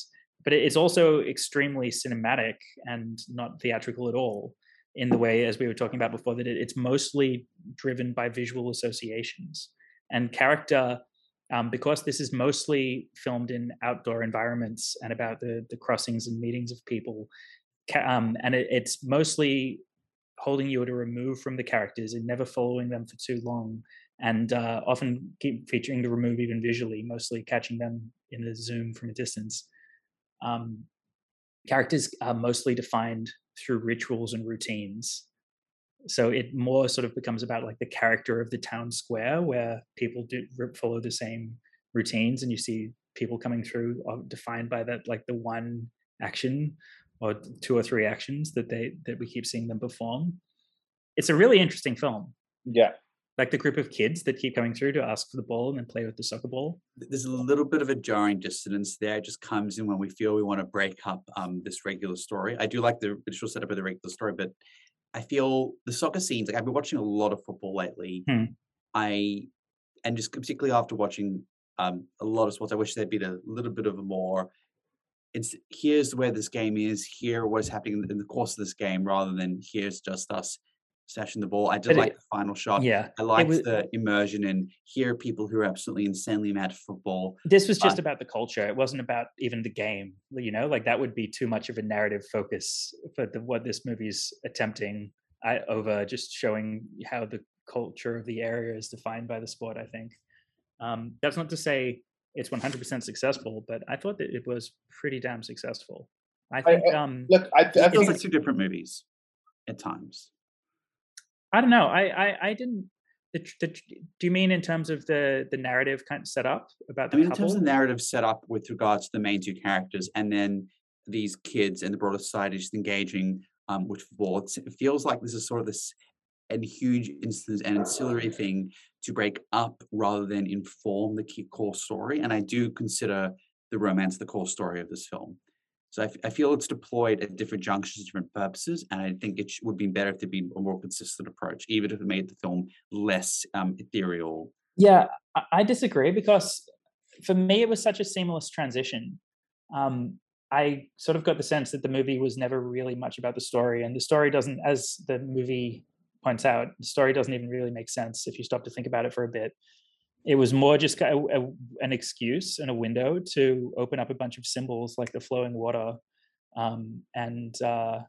but it's also extremely cinematic and not theatrical at all, in the way, as we were talking about before, that it, it's mostly driven by visual associations and character. Um, because this is mostly filmed in outdoor environments and about the the crossings and meetings of people, um, and it, it's mostly holding you at a remove from the characters and never following them for too long, and uh, often keep featuring the remove even visually, mostly catching them in the zoom from a distance. Um, characters are mostly defined through rituals and routines. So it more sort of becomes about like the character of the town square, where people do follow the same routines, and you see people coming through are defined by that, like the one action or two or three actions that they that we keep seeing them perform. It's a really interesting film.
Yeah.
Like the group of kids that keep coming through to ask for the ball and then play with the soccer ball.
There's a little bit of a jarring dissonance there. It just comes in when we feel we want to break up um, this regular story. I do like the visual setup of the regular story, but I feel the soccer scenes, like I've been watching a lot of football lately.
Hmm.
I, and just particularly after watching um, a lot of sports, I wish there'd been a little bit of a more, it's here's where this game is, here what is happening in the course of this game, rather than here's just us stashing the ball. I did
But
like
it-
the final shot.
Yeah.
I liked
was-
the immersion, and here are people who are absolutely insanely mad for football.
This was just
Uh,
about the culture. It wasn't about even the game. You know, like that would be too much of a narrative focus for the, what this movie's attempting, I, over just showing how the culture of the area is defined by the sport. I think um, that's not to say it's one hundred percent successful, but I thought that it was pretty damn successful. I think.
I-
um,
Look, I, I
It
feel
feels
like
like two different movies at times.
I don't know. I I, I didn't. The, the, do you mean in terms of the the narrative kind of set up about
I
the
mean, in
couple?
terms of the narrative set up with regards to the main two characters, and then these kids and the broader society just engaging um, with football, it's, it feels like this is sort of this and huge instance and ancillary thing to break up rather than inform the key core story. And I do consider the romance the core story of this film. So I, f- I feel it's deployed at different junctions, different purposes, and I think it sh- would be better if there'd be a more consistent approach, even if it made the film less um, ethereal.
Yeah, I, I disagree, because for me it was such a seamless transition. Um, I sort of got the sense that the movie was never really much about the story, and the story doesn't, as the movie points out, the story doesn't even really make sense if you stop to think about it for a bit. It was more just a, a, an excuse and a window to open up a bunch of symbols like the flowing water, um, and uh,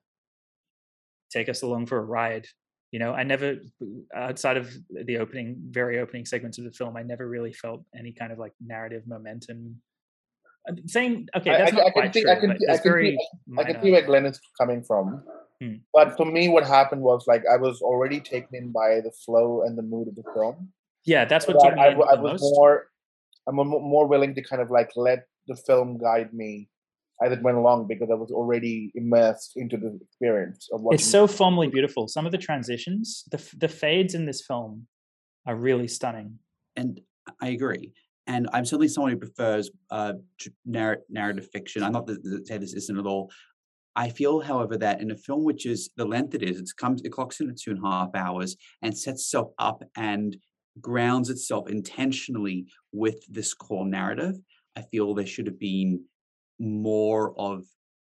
take us along for a ride. You know, I never, outside of the opening, very opening segments of the film, I never really felt any kind of like narrative momentum. I'm saying, okay,
I-
that's
I-
not
I can
quite
see-
true,
I can
but
see- I
there's
can see-
very
I can
minor-
see where Glenn is coming from.
Hmm.
But for me, what happened was like I was already taken in by the flow and the mood of the film.
Yeah, that's what
So
took me
I, I,
in
I
the
was
most.
more, I'm mo- more willing to kind of like let the film guide me as it went along, because I was already immersed into the experience of watching.
It's so formally beautiful. Some of the transitions, the f- the fades in this film are really stunning.
And I agree. And I'm certainly someone who prefers uh, tr- narr- narrative fiction. I'm not to to say this isn't at all. I feel, however, that in a film which is the length it is, it comes, it clocks in at two and a half hours and sets itself up and grounds itself intentionally with this core narrative. I feel there should have been more of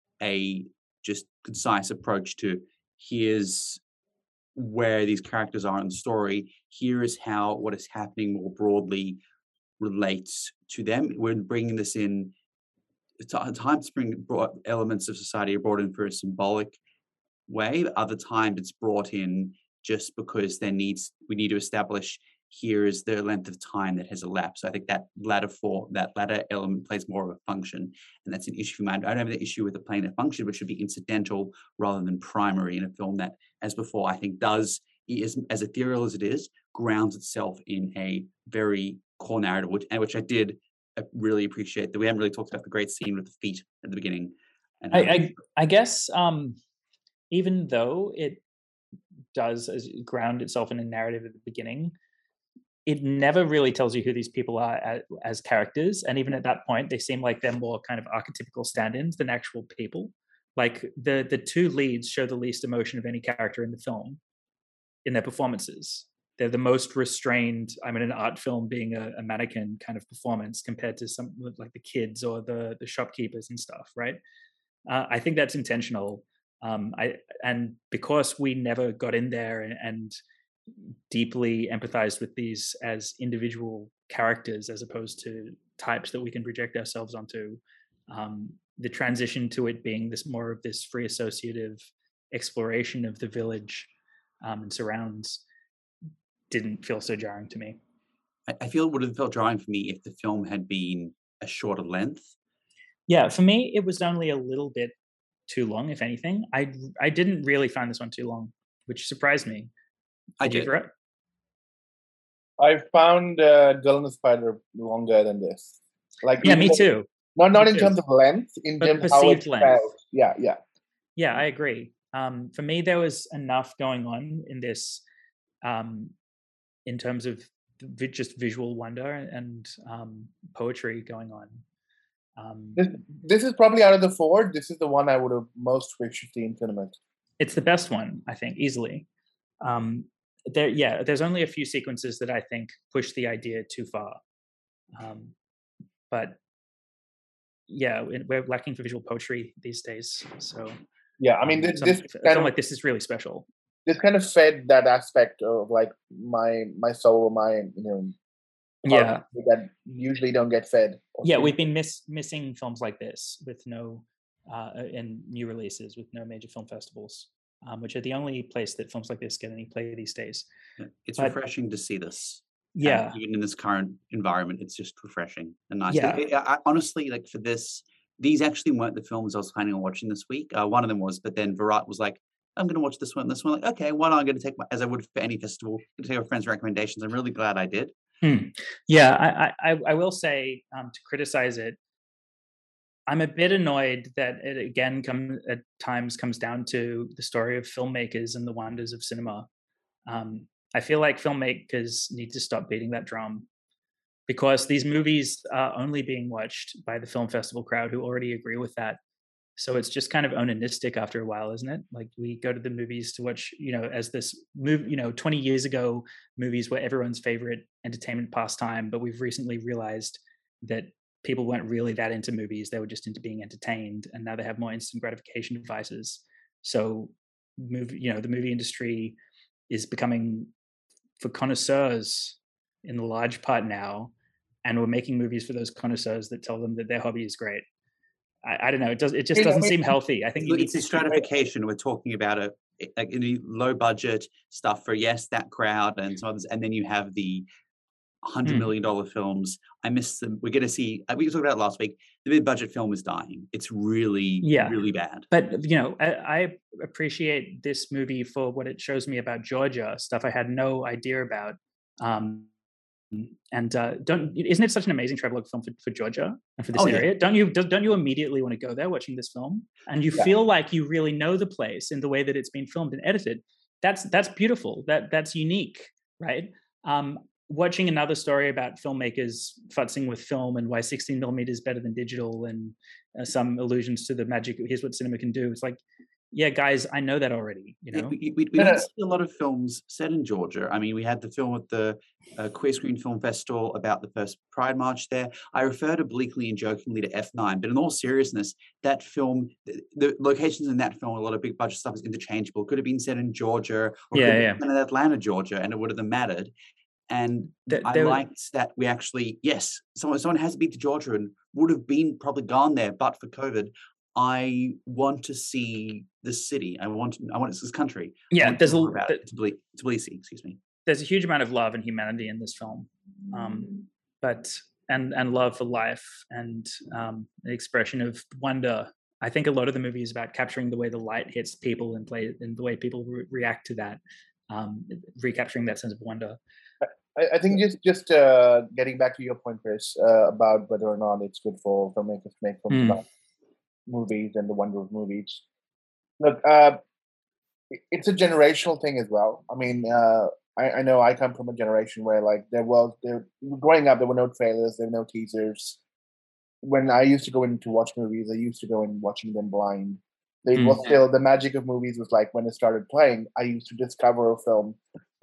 a just concise approach to here's where these characters are in the story. Here is how what is happening more broadly relates to them. We're bringing this in. It's at times bring brought elements of society are brought in for a symbolic way. But other times it's brought in just because there needs we need to establish here is the length of time that has elapsed. So I think that latter form, that latter element plays more of a function, and that's an issue for mine. I don't have the issue with the playing a function, which should be incidental rather than primary in a film that, as before, I think does is as ethereal as it is, grounds itself in a very core narrative, which and which I did uh, really appreciate. That we haven't really talked about the great scene with the feet at the beginning. And
I,
um,
I I guess um, even though it does as ground itself in a narrative at the beginning, it never really tells you who these people are as, as characters. And even at that point, they seem like they're more kind of archetypical stand-ins than actual people. Like the the two leads show the least emotion of any character in the film in their performances. they're the most restrained. I'm in an art film being a, a mannequin kind of performance compared to some like the kids or the the shopkeepers and stuff, right? Uh, I think that's intentional. Um, I and because we never got in there and, and deeply empathized with these as individual characters as opposed to types that we can project ourselves onto. Um, the transition to it being this more of this free associative exploration of the village um, and surrounds didn't feel so jarring to me.
I, I feel it would have felt jarring for me if the film had been a shorter length.
Yeah, for me, it was only a little bit too long, if anything. I I didn't really find this one too long, which surprised me.
I
Did you,
did.
Brett?
I found uh, Girl in the Spider longer than this. Like
Yeah,
even
me
though-
too.
Not not
Me
in
too.
terms of length, in
But
terms of how it
perceived length.
felt. Yeah, yeah.
Yeah, I agree. Um, for me, there was enough going on in this, um, in terms of vi- just visual wonder and um, poetry going on. Um,
This this is probably out of the four. This is the one I would have most wished to see in cinemas.
it's the best one, I think, easily. Um, there, yeah, there's only a few sequences that I think push the idea too far, um, but yeah, it- we're lacking for visual poetry these days. So,
Yeah, I mean
um,
this
some-
this
a
kind
film
of
like this is really special.
this kind of fed that aspect of like my my soul, my you know
Yeah,
that usually don't get fed. or
yeah,
seen.
we've been miss, missing films like this with no uh, and new releases with no major film festivals, um, which are the only place that films like this get any play these days.
Yeah, It's
But-
refreshing to see this. And
Yeah,
even in this current environment, it's just refreshing and nice.
Yeah.
It- it- I, honestly, like for this, these actually weren't the films I was planning on watching this week. Uh, one of them was, but then Virat was like, I'm going to watch this one, this one. Like, okay, why not? I'm going to take my, as I would for any festival, I'm going to take my friends' recommendations. I'm really glad I did.
Hmm. Yeah, I, I, I will say um, to criticize it, I'm a bit annoyed that it again come at times comes down to the story of filmmakers and the wonders of cinema. Um, I feel like filmmakers need to stop beating that drum because these movies are only being watched by the film festival crowd who already agree with that. So it's just kind of onanistic after a while, isn't it? Like we go to the movies to watch, you know, as this movie, you know, twenty years ago, movies were everyone's favorite entertainment pastime, but we've recently realized that people weren't really that into movies. They were just into being entertained, and now they have more instant gratification devices. So, movie, you know, the movie industry is becoming for connoisseurs in the large part now, and we're making movies for those connoisseurs that tell them that their hobby is great. I, I don't know. It does. It just
You know,
doesn't
it-
seem healthy. I think you
Look,
need
it's the
to
stratification. We're talking about a like any low budget stuff for yes, that crowd and some others, and then you have the hundred
Hmm.
million dollar films. I miss them. We're going to see. uh, We talked about it last week. The mid budget film is dying. It's really,
Yeah.
really bad.
But you know, I, I appreciate this movie for what it shows me about Georgia, stuff I had no idea about. Um, and uh, don't isn't it such an amazing travelogue film for, for Georgia and for this
Oh, yeah.
area? Don't you don't, don't you immediately want to go there watching this film? And you
Yeah.
feel like you really know the place in the way that it's been filmed and edited. That's that's beautiful. That that's unique, right? Um, watching another story about filmmakers futzing with film and why sixteen millimeter is better than digital and uh, some allusions to the magic. Here's what cinema can do. It's like, yeah, guys, I know that already. You
Yeah,
know,
we, we, we
Yeah.
don't see a lot of films set in Georgia. I mean, we had the film at the uh, Queer Screen Film Festival about the first Pride March there. I refer to bleakly and jokingly to F nine, but in all seriousness, that film, the, the locations in that film, a lot of big budget stuff is interchangeable. Could have been set in Georgia or
Yeah,
could have
yeah.
been set in Atlanta, Georgia, and it would have mattered. And
Th-
I
there was-
liked that we actually, yes, someone someone has been to Georgia and would have been probably gone there, but for COVID. I want to see this city. I want I want this country. I
yeah.
want to
There's a
know about
th-
Tbilisi, Tbilisi, excuse me.
there's a huge amount of love and humanity in this film, um, but and and love for life and um, an expression of wonder. I think a lot of the movie is about capturing the way the light hits people and play and the way people re- react to that, um, recapturing that sense of wonder.
I, I think just just uh, getting back to your point, Chris, uh, about whether or not it's good for filmmakers to make films
Mm.
about movies and the wonder of movies. Look, uh, it- it's a generational thing as well. I mean, uh, I, I know I come from a generation where, like, there was there growing up, there were no trailers, there were no teasers. When I used to go in to watch movies, I used to go in watching them blind. It was
Mm.
still the magic of movies was like when it started playing, I used to discover a film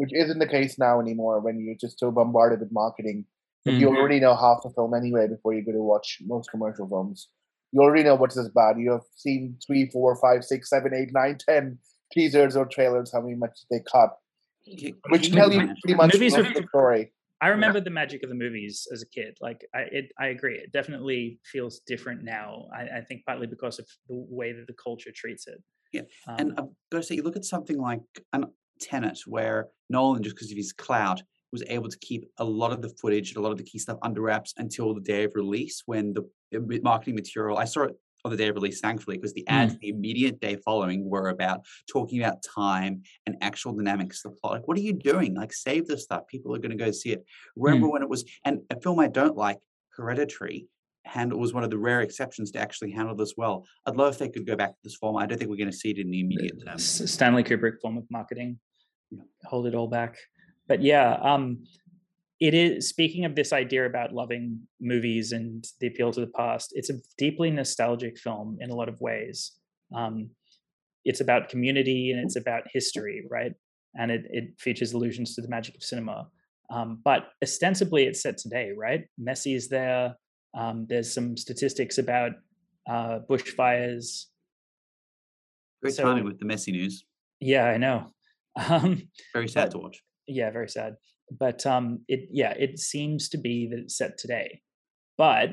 which isn't the case now anymore when you're just so bombarded with marketing. That
Mm.
you already know half the film anyway before you go to watch most commercial films. You already know what's this bad. You have seen three, four, five, six, seven, eight, nine, ten teasers or trailers, how many much they cut,
Can-
which
can
tell
you
you
imagine?
pretty much
Movies
most
are-
of the story.
I remember the magic of the movies as a kid. Like I, it, I agree. It definitely feels different now. I, I think partly because of the way that the culture treats it.
Yeah,
Um,
and I've got to say, you look at something like an Tenet, where Nolan, just because of his clout, was able to keep a lot of the footage and a lot of the key stuff under wraps until the day of release, when the the marketing material, I saw it on the day of release, thankfully, because the ads the immediate day following were about talking about time and actual dynamics of the plot. Like, what are you doing? Like, save this stuff. People are going to go see it. Remember when it was, and a film I don't like, Hereditary, handle was one of the rare exceptions to actually handle this well. I'd love if they could go back to this form. I don't think we're going to see it in the immediate term.
S- Stanley Kubrick form of marketing,
Yeah.
hold it all back. But yeah, um, it is. Speaking of this idea about loving movies and the appeal to the past, it's a deeply nostalgic film in a lot of ways. Um, it's about community and it's about history, right? And it, it features allusions to the magic of cinema. Um, but ostensibly, it's set today, right? Messi is there. Um, there's some statistics about uh, bushfires.
Great
So-
timing with the messy news.
Yeah, I know. Um,
Very sad
but-
to watch.
yeah, very sad. But um, it yeah, it seems to be that it's set today, but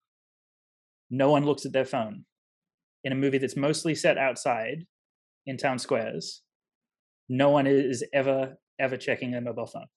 no one looks at their phone in a movie that's mostly set outside in town squares. No one is ever ever checking their mobile phone.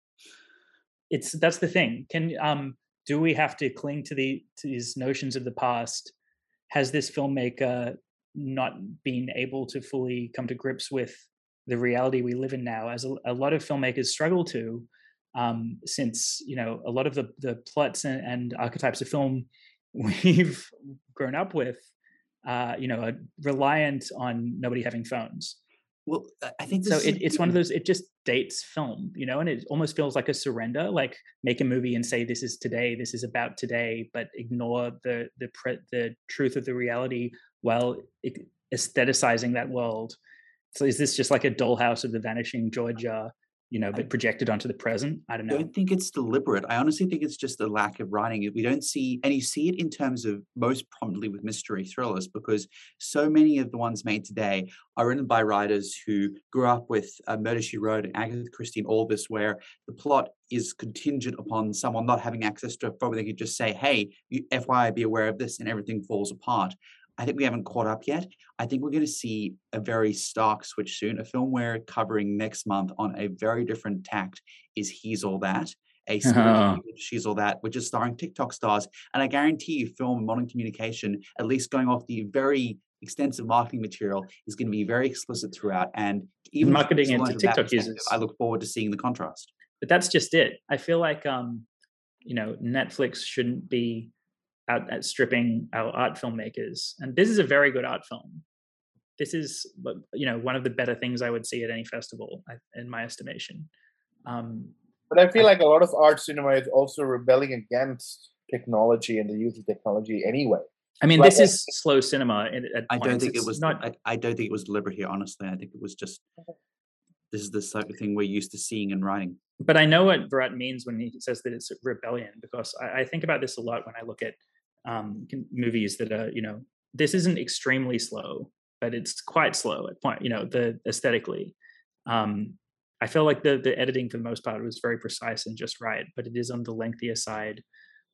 It's that's the thing. Can um, do we have to cling to the to these notions of the past? Has this filmmaker not been able to fully come to grips with the reality we live in now, as a, a lot of filmmakers struggle to, um, since you know a lot of the the plots and, and archetypes of film we've grown up with, uh, you know, are reliant on nobody having phones.
Well, I- I think
So
this
it,
is
it's one of those. It just dates film, you know, and it almost feels like a surrender. Like make a movie and say this is today, this is about today, but ignore the the pre, the truth of the reality while it, aestheticizing that world. So is this just like a dollhouse of the vanishing Georgia, you know, but projected onto the present? I don't
I
know.
don't think it's deliberate. I honestly think it's just a lack of writing. We don't see, and you see it in terms of most prominently with mystery thrillers, because so many of the ones made today are written by writers who grew up with uh, Murder, She Wrote, and Agatha Christie, and all this, where the plot is contingent upon someone not having access to a phone where they could just say, hey, you, F Y I, be aware of this, and everything falls apart. I think we haven't caught up yet. I think we're going to see a very stark switch soon. A film we're covering next month on a very different tact is He's All That, a
Oh.
She's All That, which is starring TikTok stars. And I guarantee you, film and modern communication, at least going off the very extensive marketing material, is going to be very explicit throughout. And even
Marketing
just
it to
from that
TikTok
perspective,
users.
I look forward to seeing the contrast.
But that's just it. I feel like um, you know, Netflix shouldn't be out at stripping our art filmmakers. And this is a very good art film. This is, you know, one of the better things I would see at any festival, in my estimation. Um,
But I feel like a lot of art cinema is also rebelling against technology and the use of technology anyway.
I mean,
Like
this
I-
is slow cinema at, at
I don't
points.
think it
It's
was.
not.
I, I don't think it was deliberate here. Honestly, I think it was just. This is the sort of thing we're used to seeing and writing.
But I know what Bharat means when he says that it's a rebellion, because I, I think about this a lot when I look at um, movies that are, you know, this isn't extremely slow, but it's quite slow at point, you know, the aesthetically. Um, I feel like the the editing for the most part was very precise and just right, but it is on the lengthier side.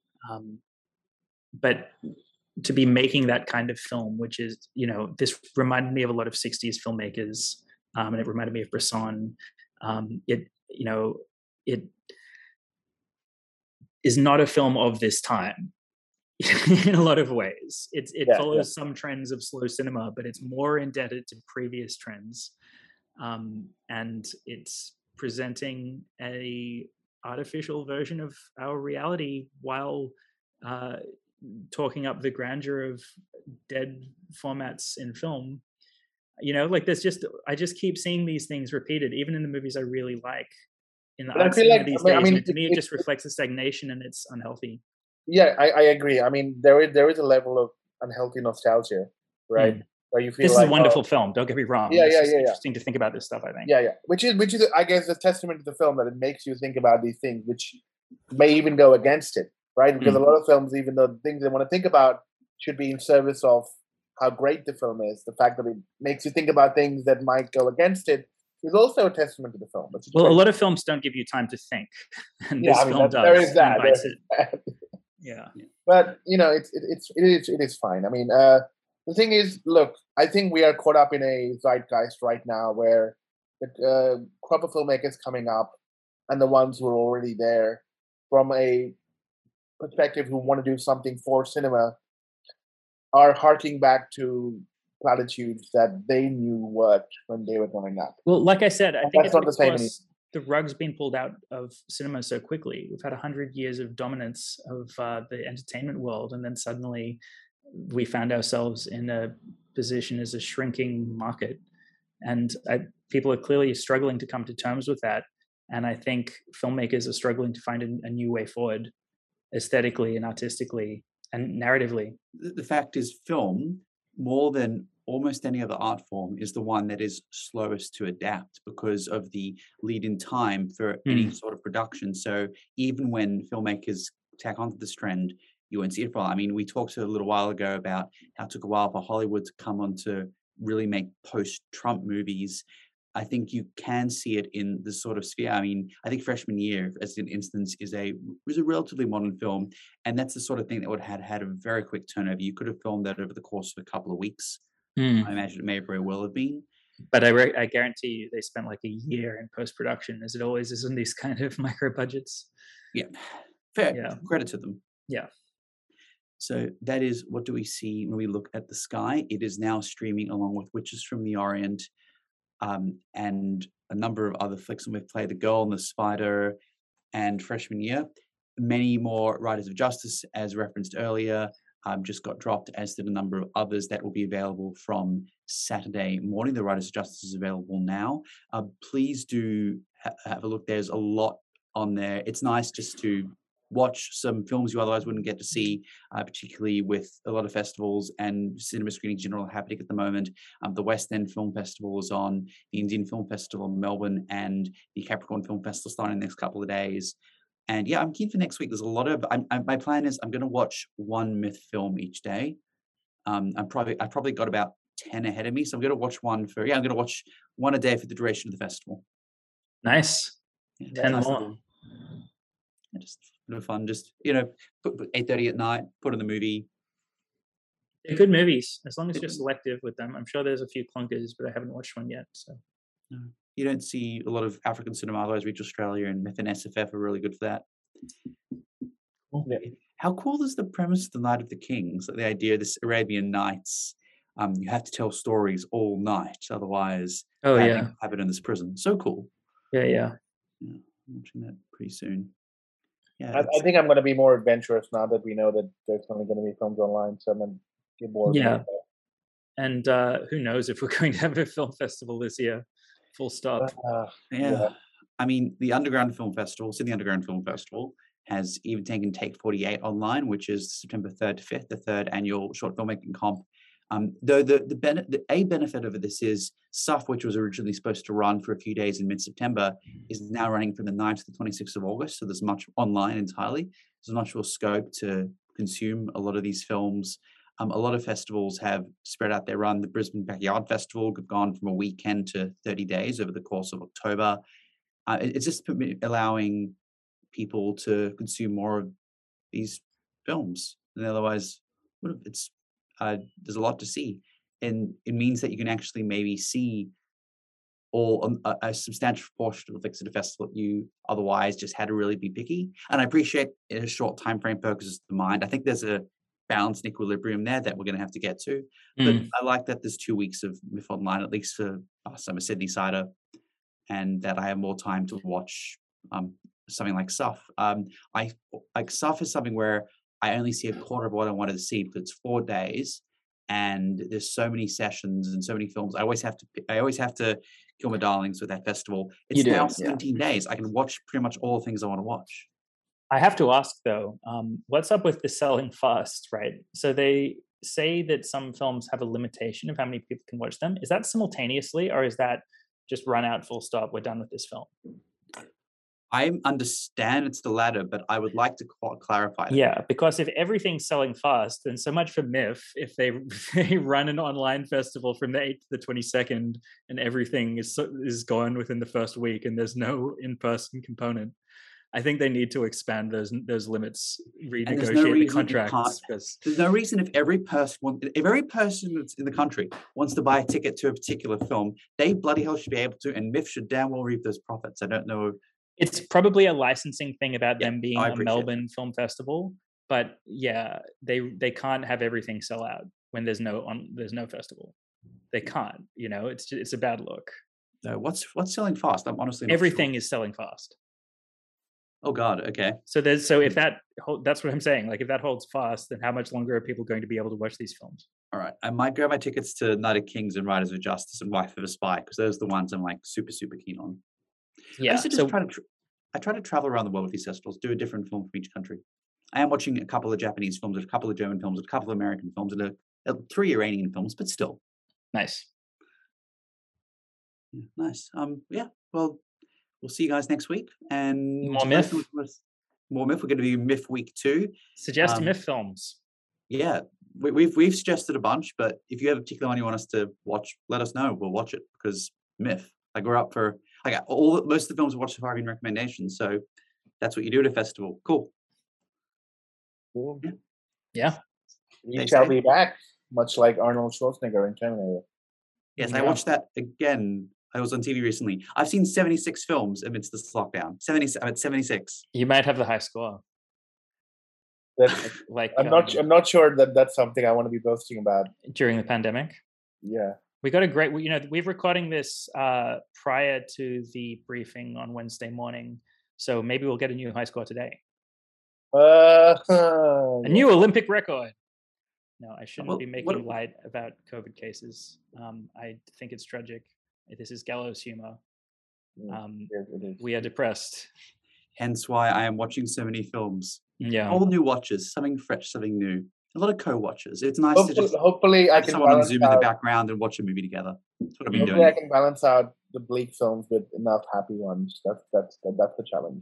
Um, but to be making that kind of film, which is, you know, this reminded me of a lot of sixties filmmakers, um, and it reminded me of Bresson. Um, it, you know, it is not a film of this time in a lot of ways. It's, it
Yeah,
follows some trends of slow cinema, but it's more indebted to previous trends. Um, and it's presenting a artificial version of our reality while uh, talking up the grandeur of dead formats in film. You know, like there's just, I just keep seeing these things repeated, even in the movies I really like. In the
But I
art
feel
cinema
like-
these
I mean- I
days,
mean,
and to me,
it-
it
it-
just reflects a stagnation and it's unhealthy.
Yeah, I, I agree. I mean, there is there is a level of unhealthy nostalgia, right?
Mm.
where you feel
This
like,
is a wonderful
oh,
film. Don't get me wrong.
Yeah,
it's
yeah,
just
yeah, yeah.
interesting to think about this stuff, I think.
Yeah, yeah. Which is, which is, I guess, a testament to the film that it makes you think about these things, which may even go against it, right? Because
Mm.
a lot of films, even though the things they want to think about should be in service of how great the film is, the fact that it makes you think about things that might go against it is also a testament to the film. It's
Well, a
great.
lot of films don't give you time to think, and
Yeah,
this
I mean,
film
that-
does.
there is
It
that.
invites
There is
it.
that.
Yeah.
But you know, it's it, it's it is it is fine. I mean, uh, the thing is, look, I think we are caught up in a zeitgeist right now where the uh, crop of filmmakers coming up and the ones who are already there, from a perspective who want to do something for cinema, are harking back to platitudes that they knew worked when they were growing up.
Well, like I said, I
And
think
that's
it's
not the same
because the rug's been pulled out of cinema so quickly. We've had a hundred years of dominance of uh, the entertainment world, and then suddenly we found ourselves in a position as a shrinking market, and I, people are clearly struggling to come to terms with that. And I think filmmakers are struggling to find a, a new way forward, aesthetically and artistically and narratively.
The, the fact is, film, more than almost any other art form, is the one that is slowest to adapt because of the lead in time for
Mm.
any sort of production. So even when filmmakers tack onto this trend, you won't see it for a while. I mean, we talked a little while ago about how it took a while for Hollywood to come on to really make post-Trump movies. I think you can see it in this sort of sphere. I mean, I think Freshman Year, as an instance, is a was a relatively modern film, and that's the sort of thing that would have had a very quick turnover. You could have filmed that over the course of a couple of weeks.
Mm.
I imagine it may very well have been.
But I, re- I guarantee you they spent like a year in post-production, as it always is in these kind of micro budgets.
Yeah, fair.
Yeah.
Credit to them.
Yeah.
So that is, what do we see when we look at The Sky? It is now streaming along with Witches from the Orient, um, and a number of other flicks. And we've played The Girl and the Spider and Freshman Year. Many more Riders of Justice, as referenced earlier, um, just got dropped, as did a number of others that will be available from Saturday morning. The Riders of Justice is available now. Uh, please do ha- have a look. There's a lot on there. It's nice just to watch some films you otherwise wouldn't get to see, uh, particularly with a lot of festivals and cinema screenings in general happening at the moment. Um, the West End Film Festival is on, the Indian Film Festival in Melbourne, and the Capricorn Film Festival starting in the next couple of days. And yeah, I'm keen for next week. There's a lot of, I'm, I'm, my plan is I'm going to watch one myth film each day. Um, I'm probably, I've probably got about ten ahead of me. So I'm going to watch one for, yeah, I'm going to watch one a day for the duration of the festival.
Nice.
Yeah,
ten
nice to
more.
do. Yeah, just a bit of fun. Just, you know, put, put eight thirty at night, put in the movie.
They're good movies, as long as you're selective with them. I'm sure there's a few clunkers, but I haven't watched one yet. So
No. You don't see a lot of African cinema, otherwise Reach Australia and Myth and S F F are really good for that.
Cool.
Yeah. How cool is the premise of The Night of the Kings? Like the idea of this Arabian Nights, um, you have to tell stories all night, otherwise
Oh
bad
yeah,
things happen in this prison. So cool.
yeah, yeah.
Yeah, I'm watching that pretty soon. Yeah,
I, I
it's-
think I'm going to be more adventurous now that we know that there's only going to be films online. So I'm going to get more.
Yeah. And uh, who knows if we're going to have a film festival this year? Full stop.
Uh,
yeah.
yeah.
I mean, the Underground Film Festival, Sydney Underground Film Festival, has even taken Take forty-eight online, which is September third to fifth, the third annual short filmmaking comp. Um, though the the, bene- the a benefit of this is S U F, which was originally supposed to run for a few days in mid-September, is now running from the ninth to the twenty-sixth of August. So there's much online entirely. There's much more scope to consume a lot of these films. Um, a lot of festivals have spread out their run. The Brisbane Backyard Festival have gone from a weekend to thirty days over the course of October. Uh, it- it's just permi- allowing people to consume more of these films than otherwise would have. It's uh, there's a lot to see, and it means that you can actually maybe see all um, a, a substantial portion of the flicks at a festival that you otherwise just had to really be picky. And I appreciate in a short time frame focuses the mind. I think there's a balance and equilibrium there that we're going to have to get to. But
Mm.
I like that there's two weeks of Myth Online, at least for us. I'm a Sydney sider, and that I have more time to watch um, something like S U F. Um, I like S U F is something where I only see a quarter of what I wanted to see because it's four days, and there's so many sessions and so many films. I always have to. I always have to kill my darlings with that festival. It's
You do,
now
yeah.
seventeen days. I can watch pretty much all the things I want to watch.
I have to ask though, um, what's up with the selling fast, right? So they say that some films have a limitation of how many people can watch them? Is that simultaneously, or is that just run out, full stop, we're done with this film?
I understand it's the latter, but I would like to cl- clarify that.
Yeah, because if everything's selling fast, then so much for M I F. If they if they run an online festival from the eighth to the twenty-second, and everything is so, is gone within the first week, and there's no in-person component, I think they need to expand those those limits, renegotiate
no
the contracts.
Because there's no reason if every person want, if every person that's in the country wants to buy a ticket to a particular film, they bloody hell should be able to, and M I F should damn well reap those profits. I don't know.
It's probably a licensing thing about
Yeah,
them being
I
a
appreciate
Melbourne film festival, but yeah, they they can't have everything sell out when there's no on there's no festival. They can't, you know. It's just, it's a bad look.
No, what's what's selling fast? I'm honestly not
Everything
sure.
is selling fast.
Oh God, okay.
So there's so if that hol- that's what I'm saying. Like if that holds fast, then how much longer are people going to be able to watch these films?
All right, I might grab my tickets to Night of Kings and Riders of Justice and Wife of a Spy because those are the ones I'm like super super keen on. I
Yeah.
used to just
So
try to tr- I try to travel around the world with these festivals, do a different film from each country. I am watching a couple of Japanese films, a couple of German films, a couple of American films, and a, a three Iranian films, but still.
nice.
Yeah, nice. Um, yeah. Well, we'll see you guys next week. And
More M I F.
More M I F. We're going to do M I F week two.
Suggest
Um,
M I F films.
Yeah, we, we've we've suggested a bunch, but if you have a particular one you want us to watch, let us know. We'll watch it because M I F. Like we're up for. I got all most of the films we watched so far have been recommendations, so that's what you do at a festival. Cool.
Cool.
Yeah.
Yeah.
We
They
shall
say.
be back, much like Arnold Schwarzenegger in Terminator.
Yes, I
Yeah.
watched that again. I was on T V recently. I've seen seventy-six films amidst this lockdown. seventy. I'm at seventy-six.
You might have the high score.
That,
Like
I'm not.
um,
I'm not sure that that's something I want to be boasting about.
during the pandemic.
Yeah.
We got a great, you know, we're recording this uh, prior to the briefing on Wednesday morning. So maybe we'll get a new high score today.
Uh,
A new Olympic record. No, I shouldn't
Well,
be
what-
making light about COVID cases. Um, I think it's tragic. This is gallows humor. Um,
yes, it is.
we are depressed.
Hence why I am watching so many films.
Yeah.
All new watches, something fresh, something new. A lot of co-watches. It's nice to
Hopefully,
just
hopefully I
have
can
someone on
balance
Zoom in the
out.
background and watch a movie together. That's what I've been
Hopefully, I
doing.
can balance out the bleak films with enough happy ones. That's that's that, that's the challenge.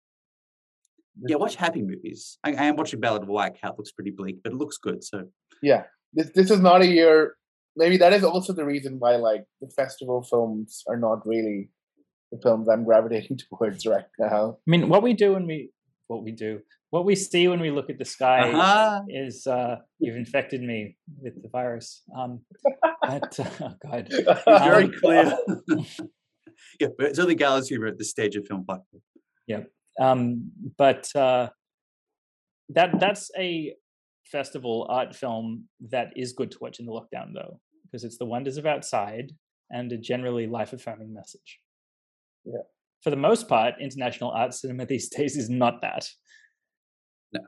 Yeah, watch happy movies. I, I am watching Ballad of a White Cat. Looks pretty bleak, but it looks good. So
Yeah, this this is not a year. Maybe that is also the reason why like the festival films are not really the films I'm gravitating towards right now.
I mean, what we do when we, what we do, what we see when we look at the sky
uh-huh.
is uh, you've infected me with the virus. Um, but, oh God.
Very
Um,
clear. Yeah, but it's only gallows humor at this stage of film platform.
Yeah. Um, but uh, that that's a festival art film that is good to watch in the lockdown, though, because it's the wonders of outside and a generally life-affirming message.
Yeah.
For the most part, international art cinema these days is not that.
No.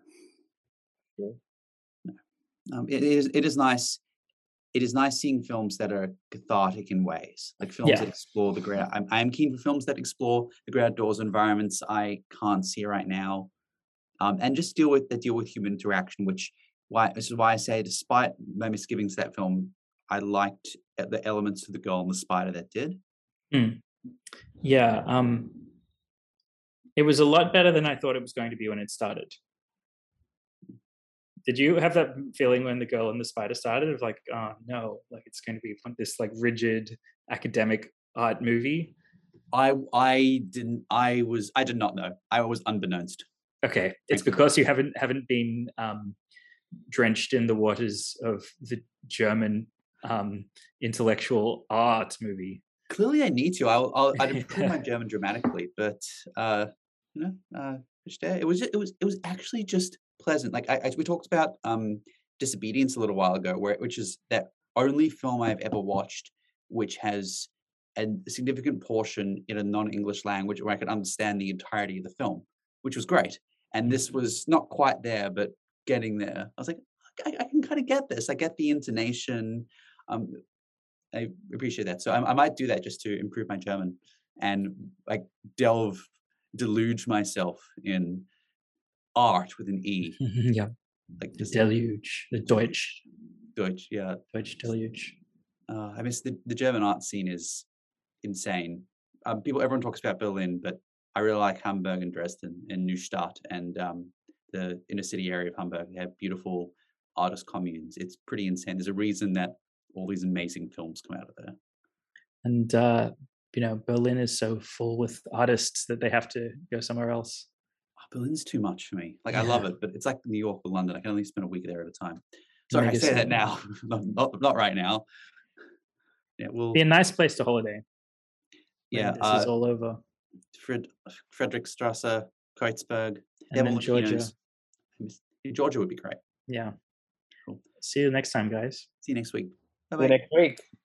No. Um, it is. It is nice. It is nice seeing films that are cathartic in ways, like films
Yeah.
that explore the great. I'm, I'm keen for films that explore the great outdoors environments I can't see right now, um, and just deal with that deal with human interaction. Which why this is why I say, despite my misgivings, that film I liked the elements of The Girl and the Spider that did.
Mm. Yeah. Um, it was a lot better than I thought it was going to be when it started. Did you have that feeling when The Girl and the Spider started of like, oh no, like it's going to be this like rigid academic art movie?
I I didn't. I was. I did not know. I was unbeknownst.
Okay, it's because you haven't haven't been um, drenched in the waters of the German um, intellectual art movie.
Clearly, I need to. I'll, I'll I'd improve my German dramatically, but uh, you know, uh, it was it was it was actually just pleasant. Like I, I we talked about um, Disobedience a little while ago, where which is that only film I've ever watched which has a significant portion in a non-English language where I could understand the entirety of the film, which was great. And this was not quite there, but getting there. I was like, I, I can kind of get this. I get the intonation. Um, I appreciate that. So I, I might do that just to improve my German and like delve, deluge myself in art with an E.
Yeah.
Like
The
just
deluge, the Deutsch,
Deutsch, yeah.
Deutsch deluge.
Uh, I miss the, the German art scene is insane. Um, people, everyone talks about Berlin, but I really like Hamburg and Dresden and Neustadt and um, the inner city area of Hamburg. They have beautiful artist communes. It's pretty insane. There's a reason that all these amazing films come out of there.
And uh, you know, Berlin is so full with artists that they have to go somewhere else.
Oh, Berlin's too much for me. Like I love it, but it's like New York or London. I can only spend a week there at a time. Sorry, I
Mega
say that
city.
now. not, not right now. Yeah, well,
Be a nice place to holiday. when
yeah.
this
Uh,
is all over.
Fred, Friedrichstrasse, Kreuzberg. They
And
have
then
all the
Georgia.
casinos. I miss- Georgia would be great.
Yeah.
Cool.
See you next time, guys.
See you next week. Bye
See you
bye.
next week.